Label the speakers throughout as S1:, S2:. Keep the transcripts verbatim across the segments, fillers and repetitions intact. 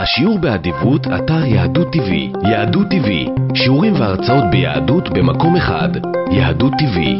S1: השיעור באדיבות, אתר יהדות טיווי. יהדות טיווי, שיעורים והרצאות ביהדות במקום אחד. יהדות טיווי.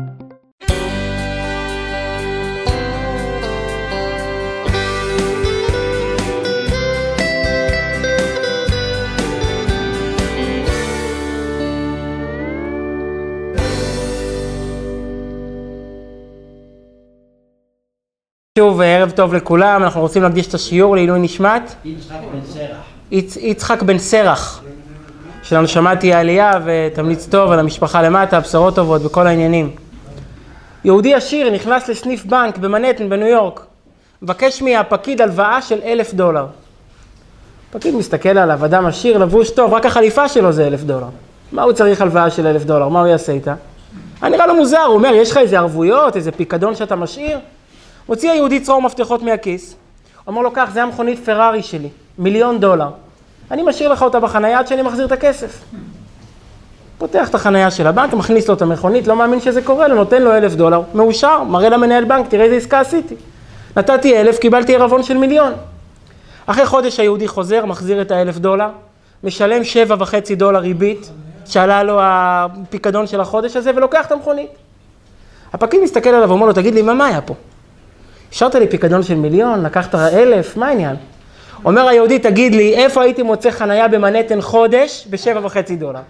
S2: שוב, ערב טוב לכולם, אנחנו רוצים להקדיש את השיעור לעילוי נשמת
S3: יצחק בן סרח.
S2: יצ... יצחק בן סרח, שלנו שמעתי העלייה ותמליץ טוב על המשפחה למטה, בשורות טובות בכל העניינים. יהודי עשיר נכנס לסניף בנק במנהטן בניו יורק, מבקש מהפקיד הלוואה של אלף דולר. הפקיד מסתכל עליו, אדם עשיר, לבוש טוב, רק החליפה שלו זה אלף דולר. מה הוא צריך הלוואה של אלף דולר? מה הוא יעשה איתה? אני נראה לו מוזר, הוא אומר, יש לך איזה ערבויות, איזה פיקדון שאתה משאיר? הוציא היהודי צרור מפתחות מהכיס, הוא אמר לו כך, זה המכונית פרארי שלי, מיליון דולר. אני משאיר לך אותה בחנייה עד שאני מחזיר את הכסף. פותח את החנייה של הבנק, מכניס לו את המכונית, לא מאמין שזה קורה לו, נותן לו אלף דולר, מאושר, מראה למנהל בנק, תראה איזה עסקה עשיתי. נתתי אלף, קיבלתי ערבון של מיליון. אחרי חודש היהודי חוזר, מחזיר את האלף דולר, משלם שבע וחצי דולר ריבית, שעלה לו הפיקדון של החודש הזה, ולוקח את המכונית. הפקיד מסתכל עליו ואומר לו, תגיד לי, מה, מה היה פה? השארת לי פיקדון של מיליון, לקחת אלף, מה העניין? אומר היהודי, תגיד לי, איפה הייתי מוצא חנייה במנהטן חודש בשבע וחצי דולר?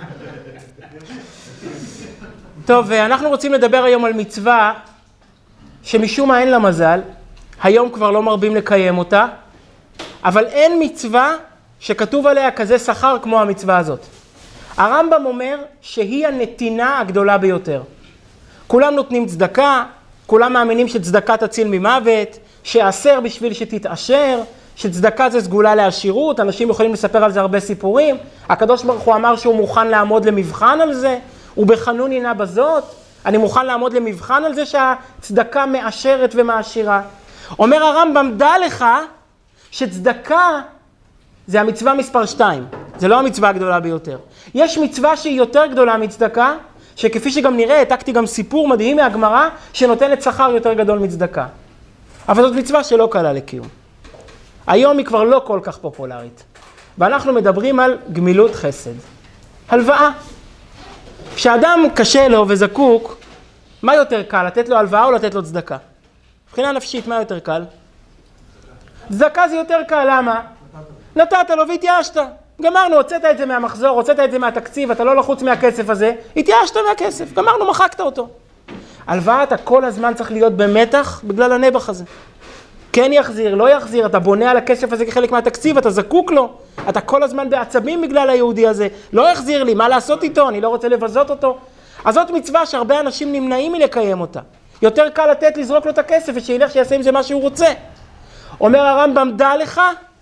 S2: טוב, אנחנו רוצים לדבר היום על מצווה שמשום מה אין לה מזל, היום כבר לא מרבים לקיים אותה, אבל אין מצווה שכתוב עליה כזה שכר כמו המצווה הזאת. הרמב"ם אומר שהיא הנתינה הגדולה ביותר. כולם נותנים צדקה, כולם מאמינים שצדקה תציל ממוות, שעשר בשביל שתתעשר, שצדקה זה סגולה לעשירות, אנשים יכולים לספר על זה הרבה סיפורים. הקדוש ברוך הוא אמר שהוא מוכן לעמוד למבחן על זה, ובחנון הנה בזאת, אני מוכן לעמוד למבחן על זה שהצדקה מאשרת ומעשירה. אומר הרמב"ם, דע לך שצדקה זה המצווה מספר שתיים, זה לא המצווה הגדולה ביותר. יש מצווה שהיא יותר גדולה מצדקה, שכפי שגם נראה, העתקתי גם סיפור מדהים מהגמרא, שנותנת שכר יותר גדול מצדקה. אבל זאת מצווה שלא קלה לקיום. היום היא כבר לא כל כך פופולרית. ואנחנו מדברים על גמילות חסד. הלוואה. כשאדם קשה לו וזקוק, מה יותר קל? לתת לו הלוואה או לתת לו צדקה? מבחינה נפשית, מה יותר קל? צדקה זה יותר קל, למה? נתת לו והתייאשת. גמרנו, הוצאת את זה מהמחזור, הוצאת את זה מהתקציב, אתה לא לחוץ מהכסף הזה, התייאשת מהכסף, גמרנו, מחקת אותו. הלוואה אתה כל הזמן צריך להיות במתח בגלל הנבח הזה. כן יחזיר, לא יחזיר, אתה בונה על הכסף הזה כחלק מהתקציב, אתה זקוק לו, אתה כל הזמן בעצבים בגלל היהודי הזה, לא יחזיר לי, מה לעשות איתו, אני לא רוצה לבזות אותו. אז זאת מצווה שהרבה אנשים נמנעים מלקיים אותה. יותר קל לתת לזרוק לו את הכסף ושילך שיעשה עם זה מה שהוא רוצה. אומר הרמב"ם, דע לך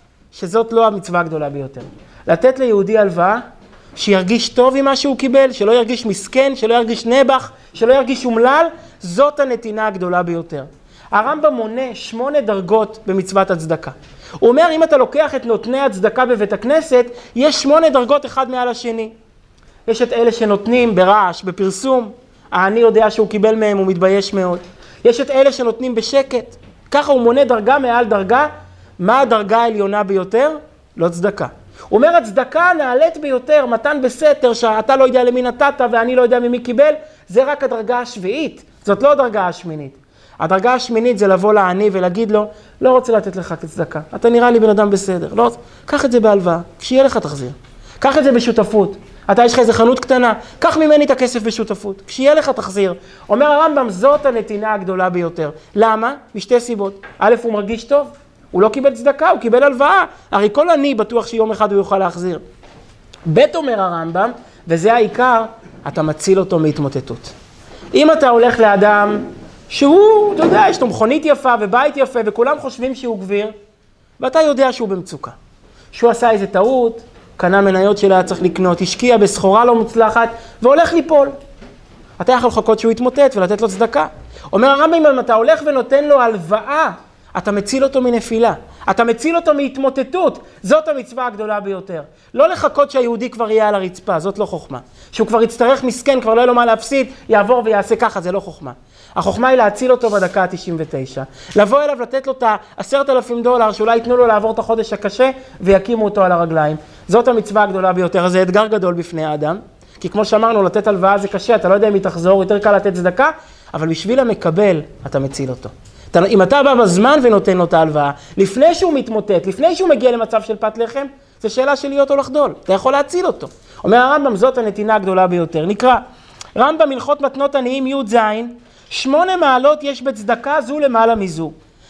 S2: שזאת לא המצווה הגדולה ביותר. לתת ליהודי הלוואה, שירגיש טוב עם מה שהוא קיבל, שלא ירגיש מסכן, שלא ירגיש נבח, שלא ירגיש אומלל, זאת הנתינה הגדולה ביותר. הרמב"ם מונה שמונה דרגות במצוות הצדקה. הוא אומר, אם אתה לוקח את נותני הצדקה בבית הכנסת, יש שמונה דרגות אחד מעל השני. יש את אלה שנותנים ברעש, בפרסום, העני יודע שהוא קיבל מהם, הוא מתבייש מאוד. יש את אלה שנותנים בשקט, ככה הוא מונה דרגה מעל דרגה. מה הדרגה העליונה ביותר? לא צדקה. הוא אומר, הצדקה הנעלית ביותר, מתן בסתר, שאתה לא יודע למי נתת ואני לא יודע ממי קיבל, זה רק הדרגה השביעית, זאת לא הדרגה השמינית. הדרגה השמינית זה לבוא לעני ולהגיד לו, לא רוצה לתת לך כצדקה, אתה נראה לי בן אדם בסדר, לא, קח את זה בהלוואה, כשיהיה לך תחזיר. קח את זה בשותפות, אתה יש לך איזה חנות קטנה, קח ממני את הכסף בשותפות, כשיהיה לך תחזיר. אומר הרמב"ם, זאת הנתינה הגדולה ביותר. למה? משתי סיבות. א', הוא מרגיש טוב. הוא לא קיבל צדקה, הוא קיבל הלוואה. הרי כל עני בטוח שיום אחד הוא יוכל להחזיר. ב' אומר הרמב"ם, וזה העיקר, אתה מציל אותו מהתמוטטות. אם אתה הולך לאדם שהוא, אתה יודע, יש לו מכונית יפה ובית יפה וכולם חושבים שהוא גביר, ואתה יודע שהוא במצוקה. שהוא עשה איזה טעות, קנה מניות שלה היה צריך לקנות, השקיע בסחורה לא מוצלחת והולך ליפול. אתה יכול לחכות שהוא יתמוטט ולתת לו צדקה. אומר הרמב"ם, אם אתה הולך ונותן לו הלוואה, אתה מציל אותו מנפילה, אתה מציל אותו מהתמוטטות, זאת המצווה הגדולה ביותר. לא לחכות שהיהודי כבר יהיה על הרצפה, זאת לא חוכמה. שהוא כבר יצטרך מסכן, כבר לא יהיה לו מה להפסיד, יעבור ויעשה ככה, זה לא חוכמה. החוכמה היא להציל אותו בדקה ה-תשעים ותשע. לבוא אליו, לתת לו את ה-עשרת אלפים דולר, שאולי ייתנו לו לעבור את החודש הקשה, ויקימו אותו על הרגליים. זאת המצווה הגדולה ביותר, זה אתגר גדול בפני האדם. כי כמו שאמרנו, לתת הלוואה זה קשה, אתה לא יודע אם היא תחזור, יותר קל לתת צדקה, אבל בשביל המקבל, אתה מציל אותו. אם אתה בא בזמן ונותן לו את ההלוואה, לפני שהוא מתמוטט, לפני שהוא מגיע למצב של פת לחם, זה שאלה של להיות או לחדול, אתה יכול להציל אותו. אומר הרמב"ם, זאת הנתינה הגדולה ביותר. נקרא, רמב"ם הלכות מתנות עניים י' ז', שמונה מעלות יש בצדקה זו למעלה מזו.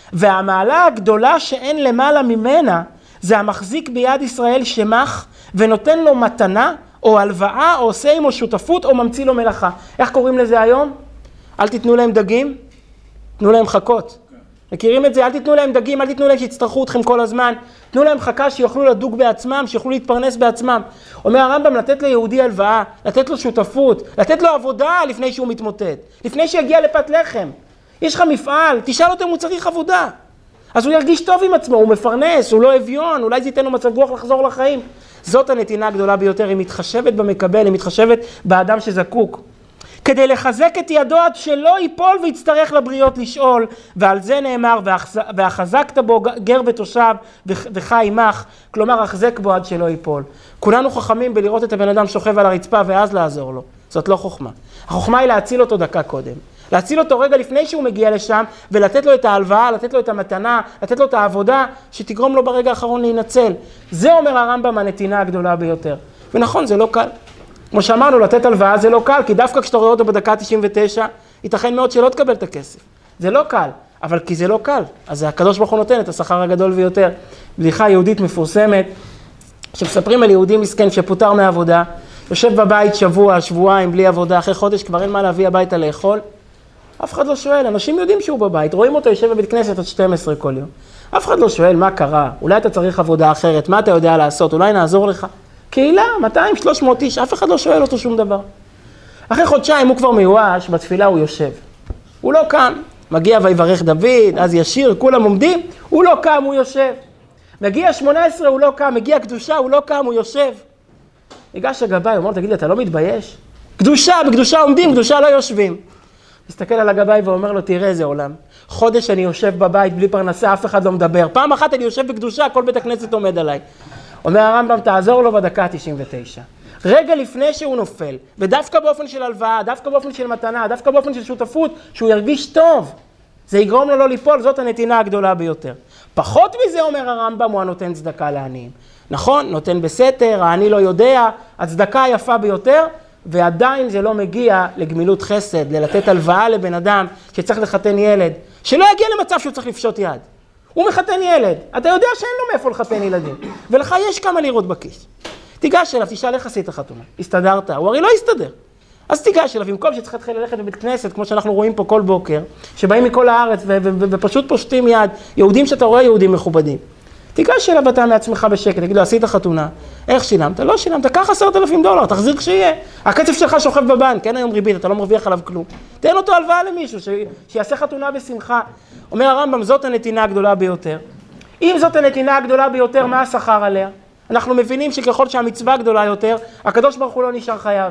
S2: והמעלה הגדולה שאין למעלה ממנה, זה המחזיק ביד ישראל שמח, ונותן לו מתנה, או הלוואה, או עושה עמו שותפות, או ממציא לו מלאכה. איך קוראים לזה היום? אל תיתנו להם דגים, תנו להם חכות. מכירים את זה? אל תיתנו להם דגים, אל תיתנו להם שיצטרכו אתכם כל הזמן. תנו להם חכה שיוכלו לדוג בעצמם, שיוכלו להתפרנס בעצמם. אומר הרמב"ם, לתת ליהודי הלוואה, לתת לו שותפות, לתת לו עבודה לפני שהוא מתמוטט, לפני שיגיע לפת לחם. יש לך מפעל, תשאל אותו אם הוא צריך עבודה. אז הוא ירגיש טוב עם עצמו, הוא מפרנס, הוא לא אביון, אולי זה ייתן לו מצב רוח לחזור לחיים. זאת הנתינה הגדולה ביותר, היא מתחשבת במקבל, היא מתחשבת באדם שזקוק. כדי לחזק את ידו עד שלא ייפול ויצטרך לבריות לשאול, ועל זה נאמר, והחזקת בו גר ותושב וחי עמך, כלומר, החזק בו עד שלא ייפול. כולנו חכמים בלראות את הבן אדם שוכב על הרצפה ואז לעזור לו. זאת לא חוכמה. החוכמה היא להציל אותו דקה קודם. להציל אותו רגע לפני שהוא מגיע לשם, ולתת לו את ההלוואה, לתת לו את המתנה, לתת לו את העבודה, שתגרום לו ברגע האחרון להינצל. זה אומר הרמב"ם הנתינה הגדולה ביותר. ונכון, זה לא קל. כמו שאמרנו, לתת הלוואה זה לא קל, כי דווקא כשאתה רואה אותו בדקה תשעים ותשע, ייתכן מאוד שלא תקבל את הכסף. זה לא קל, אבל כי זה לא קל, אז הקדוש ברוך הוא נותן את השכר הגדול ויותר. בדיחה יהודית מפורסמת, שמספרים על יהודי מסכן שפוטר מעבודה, יושב בבית שבוע, שבועיים, בלי עבודה, אחרי חודש כבר אין מה להביא הביתה לאכול. אף אחד לא שואל, אנשים יודעים שהוא בבית, רואים אותו יושב בבית כנסת עד שתים עשרה כל יום. אף אחד לא שואל מה קרה, אולי אתה צריך עבודה אחרת, מה אתה יודע לעשות, אולי נעזור לך. קהילה, מאתיים שלוש מאות איש, אף אחד לא שואל אותו שום דבר. אחרי חודשיים הוא כבר מיואש, בתפילה הוא יושב. הוא לא קם, מגיע ויברך דוד, אז ישיר, כולם עומדים, הוא לא קם, הוא יושב. מגיע שמונה עשרה, הוא לא קם, מגיע קדושה, הוא לא קם, הוא יושב. ניגש הגבאי, הוא אומר, תגיד לי, אתה לא מתבייש? קדושה, בקדושה עומדים, קדושה לא יושבים. מסתכל על הגבאי ואומר לו, תראה איזה עולם. חודש אני יושב בבית בלי פרנסה, אף אחד לא מדבר. פעם אחת אני יושב בקדושה, כל בית הכנסת עומד עליי. אומר הרמב"ם, תעזור לו בדקה תשעים ותשע. רגע לפני שהוא נופל, ודווקא באופן של הלוואה, דווקא באופן של מתנה, דווקא באופן של שותפות, שהוא ירגיש טוב. זה יגרום לו לא ליפול, זאת הנתינה הגדולה ביותר. פחות מזה, אומר הרמב"ם, הוא הנותן צדקה לעניים. נכון, נותן בסתר, העני לא יודע, הצדקה היפה ביותר, ועדיין זה לא מגיע לגמילות חסד, ללתת הלוואה לבן אדם שצריך לחתן ילד, שלא יגיע למצב שהוא צריך לפשוט יד. הוא מחתן ילד, אתה יודע שאין לו מאיפה לחתן ילדים, ולך יש כמה לירות בכיס. תיגש אליו, תשאל איך עשית חתונה, הסתדרת, הוא הרי לא הסתדר. אז תיגש אליו, במקום שצריך להתחיל ללכת בבית כנסת, כמו שאנחנו רואים פה כל בוקר, שבאים מכל הארץ ו- ו- ו- ופשוט פושטים יד, יהודים שאתה רואה יהודים מכובדים. תיגש אליו אתה מעצמך בשקט, תגיד לו, עשית חתונה, איך שילמת? לא שילמת, קח עשרת אלפים דולר, תחזיר כשיהיה. הכסף שלך שוכב בבנק, אין היום ריבית, אתה לא מרוויח עליו כלום. תן אותו הלוואה למישהו, ש... שיעשה חתונה בשמחה. אומר הרמב"ם, זאת הנתינה הגדולה ביותר. אם זאת הנתינה הגדולה ביותר, מה השכר עליה? אנחנו מבינים שככל שהמצווה גדולה יותר, הקדוש ברוך הוא לא נשאר חייב.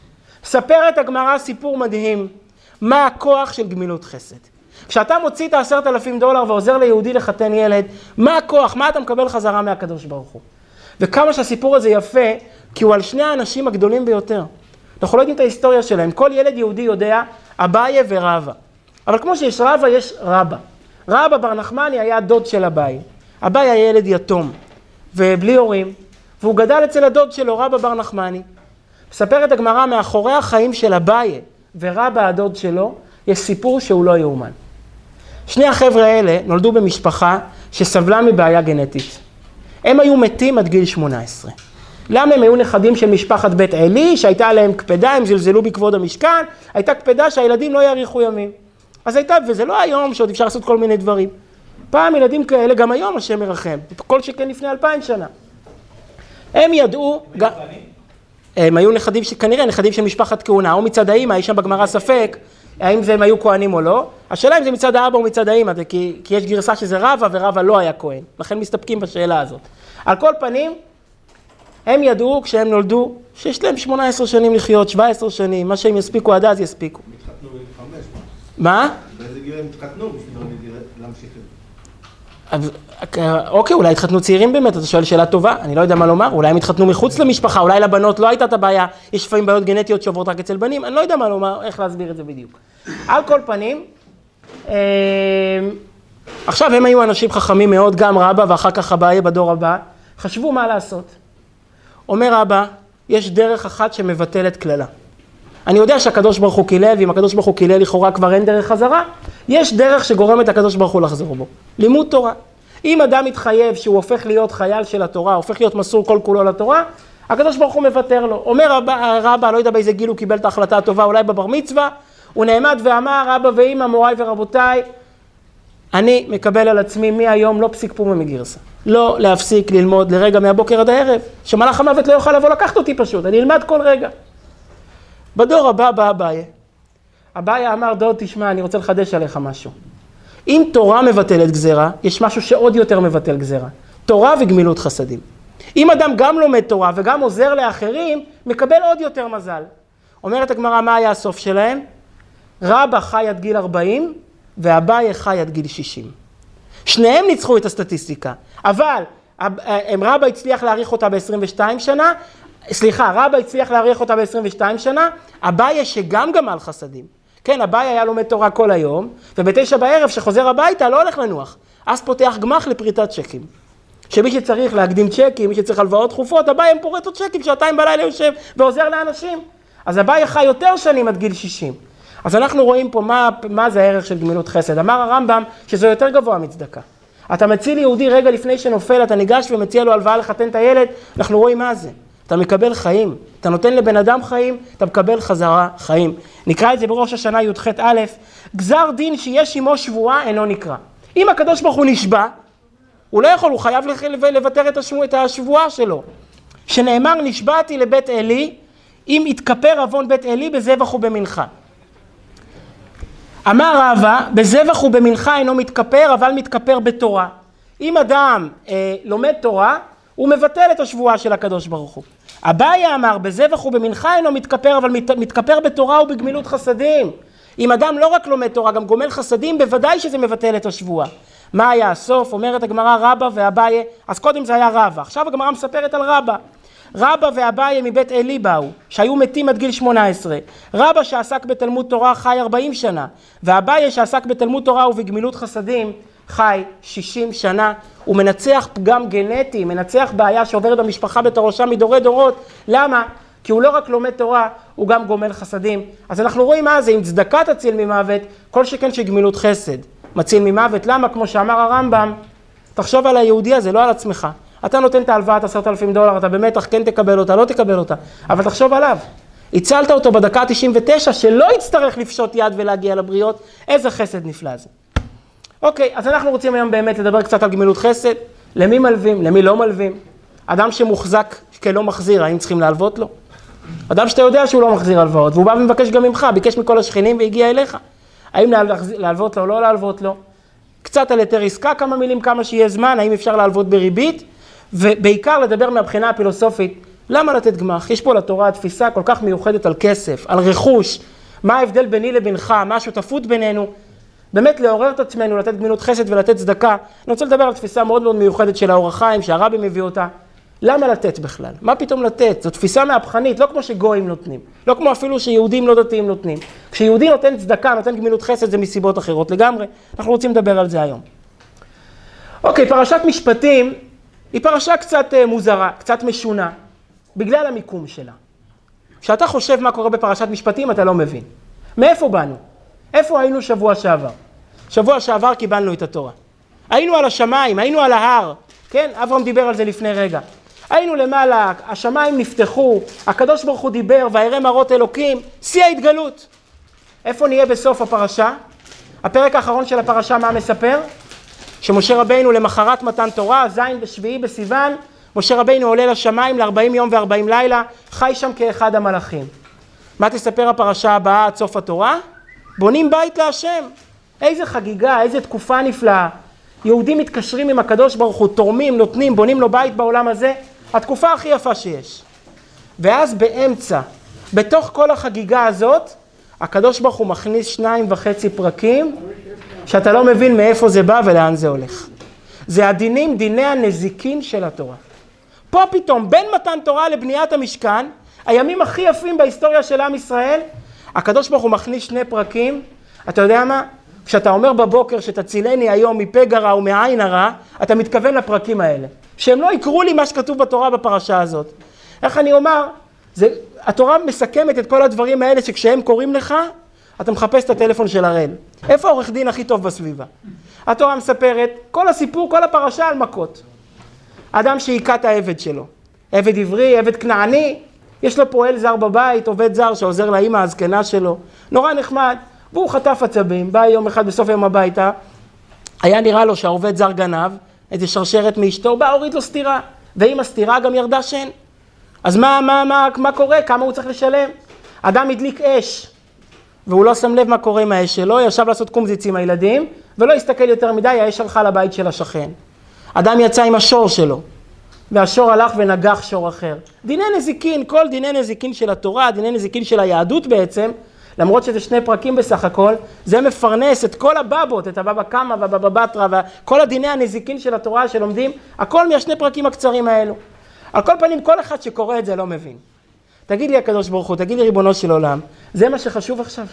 S2: ספרת הגמרא סיפור מדהים, מה הכוח של גמילות חסד. כשאתה מוציא את העשרת אלפים דולר ועוזר ליהודי לחתן ילד, מה הכוח, מה אתה מקבל חזרה מהקדוש ברוך הוא? וכמה שהסיפור הזה יפה, כי הוא על שני האנשים הגדולים ביותר. אנחנו לא יודעים את ההיסטוריה שלהם, כל ילד יהודי יודע, אביי ורבא. אבל כמו שיש רבא, יש רבא. רבא בר נחמני היה דוד של אביי. אביי היה ילד יתום, ובלי הורים, והוא גדל אצל הדוד שלו, רבא בר נחמני. מספרת הגמרא, מאחורי החיים של אביי ורבא הדוד שלו, יש סיפור שהוא לא יאומן. שני החבר'ה האלה נולדו במשפחה שסבלה מבעיה גנטית. הם היו מתים עד גיל שמונה עשרה. למה הם היו נכדים של משפחת בית עלי, שהייתה עליהם קפדה, הם זלזלו בכבוד המשכן, הייתה קפדה שהילדים לא יאריכו ימים. אז הייתה, וזה לא היום שעוד אפשר לעשות כל מיני דברים. פעם ילדים כאלה, גם היום השם מרחם, כל שכן לפני אלפיים שנה. הם ידעו, ג... הם היו נכדים, כנראה נכדים של משפחת כהונה, או מצד האמא, יש שם בגמרא ספק, האם זה הם היו כהנים או לא. השאלה אם זה מצד האבא או מצד האמא, כי, כי יש גרסה שזה רבא, ורבא לא היה כהן. לכן מסתפקים בשאלה הזאת. על כל פנים, הם ידעו כשהם נולדו, שיש להם שמונה עשרה שנים לחיות, שבע עשרה שנים, מה שהם יספיקו עד אז יספיקו. מה?
S3: באיזה גיל הם התחתנו בשביל להמשיך את
S2: זה? אוקיי, אולי התחתנו צעירים באמת, אתה שואל שאלה טובה, אני לא יודע מה לומר, אולי הם התחתנו מחוץ למשפחה, אולי לבנות לא הייתה את הבעיה, יש לפעמים בעיות גנטיות שעוברות רק אצל בנים, אני לא יודע מה לומר, איך להסביר את זה בדיוק. על כל פנים, עכשיו הם היו אנשים חכמים מאוד, גם רבא ואחר כך אביי בדור הבא, חשבו מה לעשות. אומר רבא, יש דרך אחת שמבטלת כללה. אני יודע שהקדוש ברוך הוא קילל, ואם הקדוש ברוך הוא קילל לכאורה כבר אין דרך חזרה, יש דרך שגורמת הקדוש ברוך הוא לחזור בו. לימוד תורה. אם אדם מתחייב שהוא הופך להיות חייל של התורה, הופך להיות מסור כל כולו לתורה, הקדוש ברוך הוא מוותר לו. אומר רבא, רבא, לא יודע באיזה גיל הוא קיבל את ההחלטה הטובה, אולי בבר מצווה, הוא נעמד ואמר, רבא ואמא, מוריי ורבותיי, אני מקבל על עצמי מהיום לא פסיק פומה מגרסה. לא להפסיק ללמוד לרגע מהבוקר עד הערב, שמלאך המוות לא יוכל לבוא לקחת אותי פשוט, אני אלמד כל רגע. בדור הבא בא אביי. אביי אמר, דוד תשמע, אני רוצה לחדש עליך משהו. אם תורה מבטלת גזרה, יש משהו שעוד יותר מבטל גזרה. תורה וגמילות חסדים. אם אדם גם לומד תורה וגם עוזר לאחרים, מקבל עוד יותר מזל. אומרת הגמרא, מה היה הסוף שלהם? רבא חי עד גיל ארבעים, ואביי חי עד גיל שישים. שניהם ניצחו את הסטטיסטיקה, אבל רבא הצליח להאריך אותה ב-עשרים ושתיים שנה, סליחה, רבא הצליח להאריך אותה ב-עשרים ושתיים שנה, אביי שגם גמל חסדים. כן, אביי היה לומד תורה כל היום, ובתשע בערב שחוזר הביתה לא הולך לנוח. אז פותח גמח לפריטת צ'קים. שמי שצריך להקדים צ'קים, מי שצריך הלוואות דחופות, אביי הם פורט עוד צ'קים, שעתיים בלילה יושב ועוזר לאנשים. אז אביי חי יותר שנים עד גיל שישים. אז אנחנו רואים פה מה, מה זה הערך של גמילות חסד. אמר הרמב"ם שזה יותר גבוה מצדקה. אתה מציל יהודי רגע לפני שנופל, אתה ניגש ומציע לו הלוואה לחתן את הילד, אנחנו רואים מה זה. אתה מקבל חיים, אתה נותן לבן אדם חיים, אתה מקבל חזרה חיים. נקרא את זה בראש השנה י"ח א', גזר דין שיש עמו שבועה אינו נקרא. אם הקדוש ברוך הוא נשבע, הוא לא יכול, הוא חייב לוותר את השבועה שלו. שנאמר נשבעתי לבית אלי, אם יתכפר עוון בית אלי בזבח ובמנחה. אמר רבא, בזבח ובמנחה אינו מתכפר, אבל מתכפר בתורה. אם אדם אה, לומד תורה, הוא מבטל את השבועה של הקדוש ברוך הוא. אביי אמר, בזבח ובמנחה אינו מתכפר, אבל מת, מתכפר בתורה ובגמילות חסדים. אם אדם לא רק לומד תורה, גם גומל חסדים, בוודאי שזה מבטל את השבועה. מה היה הסוף? אומרת הגמרא רבא ואביי, אז קודם זה היה רבא, עכשיו הגמרא מספרת על רבא. רבא ואביי מבית אלי באו, שהיו מתים עד גיל שמונה עשרה. רבא שעסק בתלמוד תורה חי ארבעים שנה, ואביי שעסק בתלמוד תורה ובגמילות חסדים חי שישים שנה. הוא מנצח פגם גנטי, מנצח בעיה שעוברת במשפחה בתורשה מדורי דורות. למה? כי הוא לא רק לומד תורה, הוא גם גומל חסדים. אז אנחנו רואים מה זה, אם צדקה תציל ממוות, כל שכן שגמילות חסד מציל ממוות. למה? כמו שאמר הרמב"ם, תחשוב על היהודי הזה, לא על עצמך. אתה נותן את ההלוואת עשרת אלפים דולר, אתה במתח כן תקבל אותה, לא תקבל אותה, אבל תחשוב עליו. הצלת אותו בדקה ה-תשעים ותשע, שלא יצטרך לפשוט יד ולהגיע לבריות, איזה חסד נפלא זה. אוקיי, אז אנחנו רוצים היום באמת לדבר קצת על גמילות חסד, למי מלווים, למי לא מלווים. אדם שמוחזק כלא מחזיר, האם צריכים להלוות לו? אדם שאתה יודע שהוא לא מחזיר הלוואות, והוא בא ומבקש גם ממך, ביקש מכל השכנים והגיע אליך. האם להלוות לו או לא להלוות לו? קצת על היתר עסקה, כמה מילים, כמה שיהיה זמן, האם אפשר להלוות בריבית? ובעיקר לדבר מהבחינה הפילוסופית, למה לתת גמח? יש פה לתורה תפיסה כל כך מיוחדת על כסף, על רכוש, מה ההבדל ביני לבינך, מה השותפות בינינו, באמת לעורר את עצמנו, לתת גמילות חסד ולתת צדקה. אני רוצה לדבר על תפיסה מאוד מאוד מיוחדת של האור החיים, שהרבי מביא אותה. למה לתת בכלל? מה פתאום לתת? זו תפיסה מהפכנית, לא כמו שגויים נותנים, לא כמו אפילו שיהודים לא דתיים נותנים. כשיהודי נותן צדקה, נותן גמילות חסד, זה מסיבות אחרות לגמרי. אנחנו רוצים לדבר על זה היום. אוקיי, פרשת משפטים היא פרשה קצת מוזרה, קצת משונה, בגלל המיקום שלה. כשאתה חושב מה קורה בפרשת משפטים, אתה לא מבין. מאיפה באנו? איפה היינו שבוע שעבר? שבוע שעבר קיבלנו את התורה. היינו על השמיים, היינו על ההר, כן? אברהם דיבר על זה לפני רגע. היינו למעלה, השמיים נפתחו, הקדוש ברוך הוא דיבר, וירא מראות אלוקים, שיא ההתגלות. איפה נהיה בסוף הפרשה? הפרק האחרון של הפרשה מה מספר? שמשה רבינו למחרת מתן תורה, זין בשביעי בסיוון, משה רבינו עולה לשמיים ל-ארבעים יום ו-ארבעים לילה, חי שם כאחד המלאכים. מה תספר הפרשה הבאה עד סוף התורה? בונים בית להשם. איזה חגיגה, איזה תקופה נפלאה. יהודים מתקשרים עם הקדוש ברוך הוא, תורמים, נותנים, בונים לו בית בעולם הזה. התקופה הכי יפה שיש. ואז באמצע, בתוך כל החגיגה הזאת, הקדוש ברוך הוא מכניס שניים וחצי פרקים, שאתה לא מבין מאיפה זה בא ולאן זה הולך. זה הדינים, דיני הנזיקין של התורה. פה פתאום, בין מתן תורה לבניית המשכן, הימים הכי יפים בהיסטוריה של עם ישראל, הקדוש ברוך הוא מכניס שני פרקים. אתה יודע מה? כשאתה אומר בבוקר שתצילני היום מפה רע ומעין הרע, אתה מתכוון לפרקים האלה. שהם לא יקרו לי מה שכתוב בתורה בפרשה הזאת. איך אני אומר? זה, התורה מסכמת את כל הדברים האלה שכשהם קוראים לך, אתה מחפש את הטלפון של הראל. איפה העורך דין הכי טוב בסביבה? התורה מספרת, כל הסיפור, כל הפרשה על מכות. אדם שהיכה את העבד שלו. עבד עברי, עבד כנעני, יש לו פועל זר בבית, עובד זר שעוזר לאמא הזקנה שלו. נורא נחמד. והוא חטף עצבים, בא יום אחד בסוף יום הביתה, היה נראה לו שהעובד זר גנב, איזה שרשרת מאשתו, בא הוריד לו סתירה. ועם הסתירה גם ירדה שן. אז מה, מה, מה, מה קורה? כמה הוא צריך לשלם? אדם הדליק אש, והוא לא שם לב מה קורה עם האש שלו, ישב לעשות קומזיץ עם הילדים, ולא הסתכל יותר מדי, האש הלכה לבית של השכן. אדם יצא עם השור שלו, והשור הלך ונגח שור אחר. דיני נזיקין, כל דיני נזיקין של התורה, דיני נזיקין של היהדות בעצם, למרות שזה שני פרקים בסך הכל, זה מפרנס את כל הבבות, את הבבא קמא והבבא בתרא, וכל הדיני הנזיקין של התורה שלומדים, הכל מהשני פרקים הקצרים האלו. על כל פנים, כל אחד שקורא את זה לא מבין. תגיד לי הקדוש ברוך הוא, תגיד לי ריבונו של עולם, זה מה שחשוב עכשיו?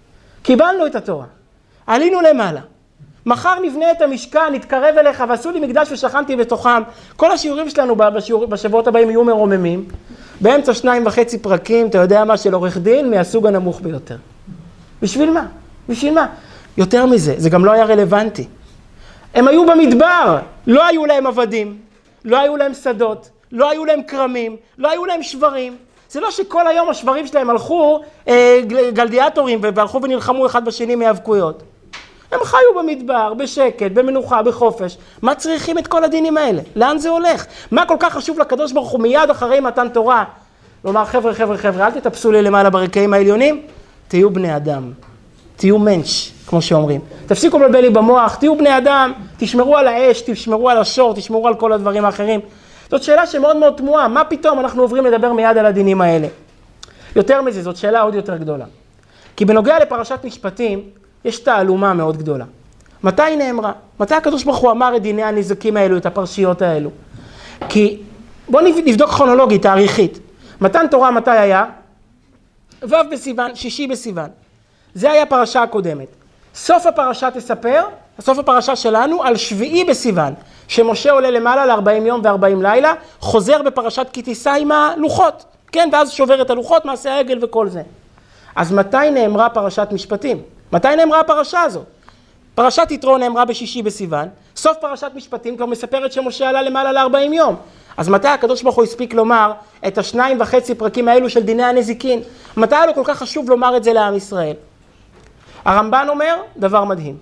S2: קיבלנו את התורה, עלינו למעלה, מחר נבנה את המשכן, נתקרב אליך ועשו לי מקדש ושכנתי בתוכם. כל השיעורים שלנו בשיעור, בשבועות הבאים יהיו מרוממים, באמצע שניים וחצי פרקים, אתה יודע מה, של עורך דין מהסוג הנמוך ביותר. בשביל מה? בשביל מה? יותר מזה, זה גם לא היה רלוונטי. הם היו במדבר, לא היו להם עבדים, לא היו להם שדות, לא היו להם קרמים, לא היו להם שברים. זה לא שכל היום השברים שלהם הלכו אה, גלדיאטורים והלכו ונלחמו אחד בשני מהאבקויות. הם חיו במדבר, בשקט, במנוחה, בחופש. מה צריכים את כל הדינים האלה? לאן זה הולך? מה כל כך חשוב לקדוש ברוך הוא מיד אחרי מתן תורה? לומר, חבר'ה, חבר'ה, חבר'ה, אל תטפסו לי למעלה ברקעים העליונים, תהיו בני אדם, תהיו מנש, כמו שאומרים. תפסיקו לבלבל לי במוח, תהיו בני אדם, תשמרו על האש, תשמרו על השור, תשמרו על כל הדברים האחרים. זאת שאלה שמאוד מאוד תמוהה, מה פתאום אנחנו עוברים לדבר מיד על הדינים האלה? יותר מזה, זאת שאלה עוד יותר גדולה. כי בנוגע לפרשת משפטים, יש תעלומה מאוד גדולה. מתי היא נאמרה? מתי הקדוש ברוך הוא אמר את דיני הנזקים האלו, את הפרשיות האלו? כי בואו נבדוק כרונולוגית, תאריכית. מתן תורה מתי היה? ו' בסיוון, שישי בסיוון. זה היה הפרשה הקודמת. סוף הפרשה תספר, סוף הפרשה שלנו, על שביעי בסיוון, שמשה עולה למעלה ל-ארבעים יום ו-ארבעים לילה, חוזר בפרשת כי תישא עם הלוחות, כן? ואז שובר את הלוחות, מעשה העגל וכל זה. אז מתי נאמרה פרשת משפטים? מתי נאמרה הפרשה הזו? פרשת יתרו נאמרה בשישי בסיוון, סוף פרשת משפטים כבר מספרת שמשה עלה למעלה ל-ארבעים יום. אז מתי הקדוש ברוך הוא הספיק לומר את השניים וחצי פרקים האלו של דיני הנזיקין? מתי היה לו כל כך חשוב לומר את זה לעם ישראל? הרמב"ן אומר דבר מדהים.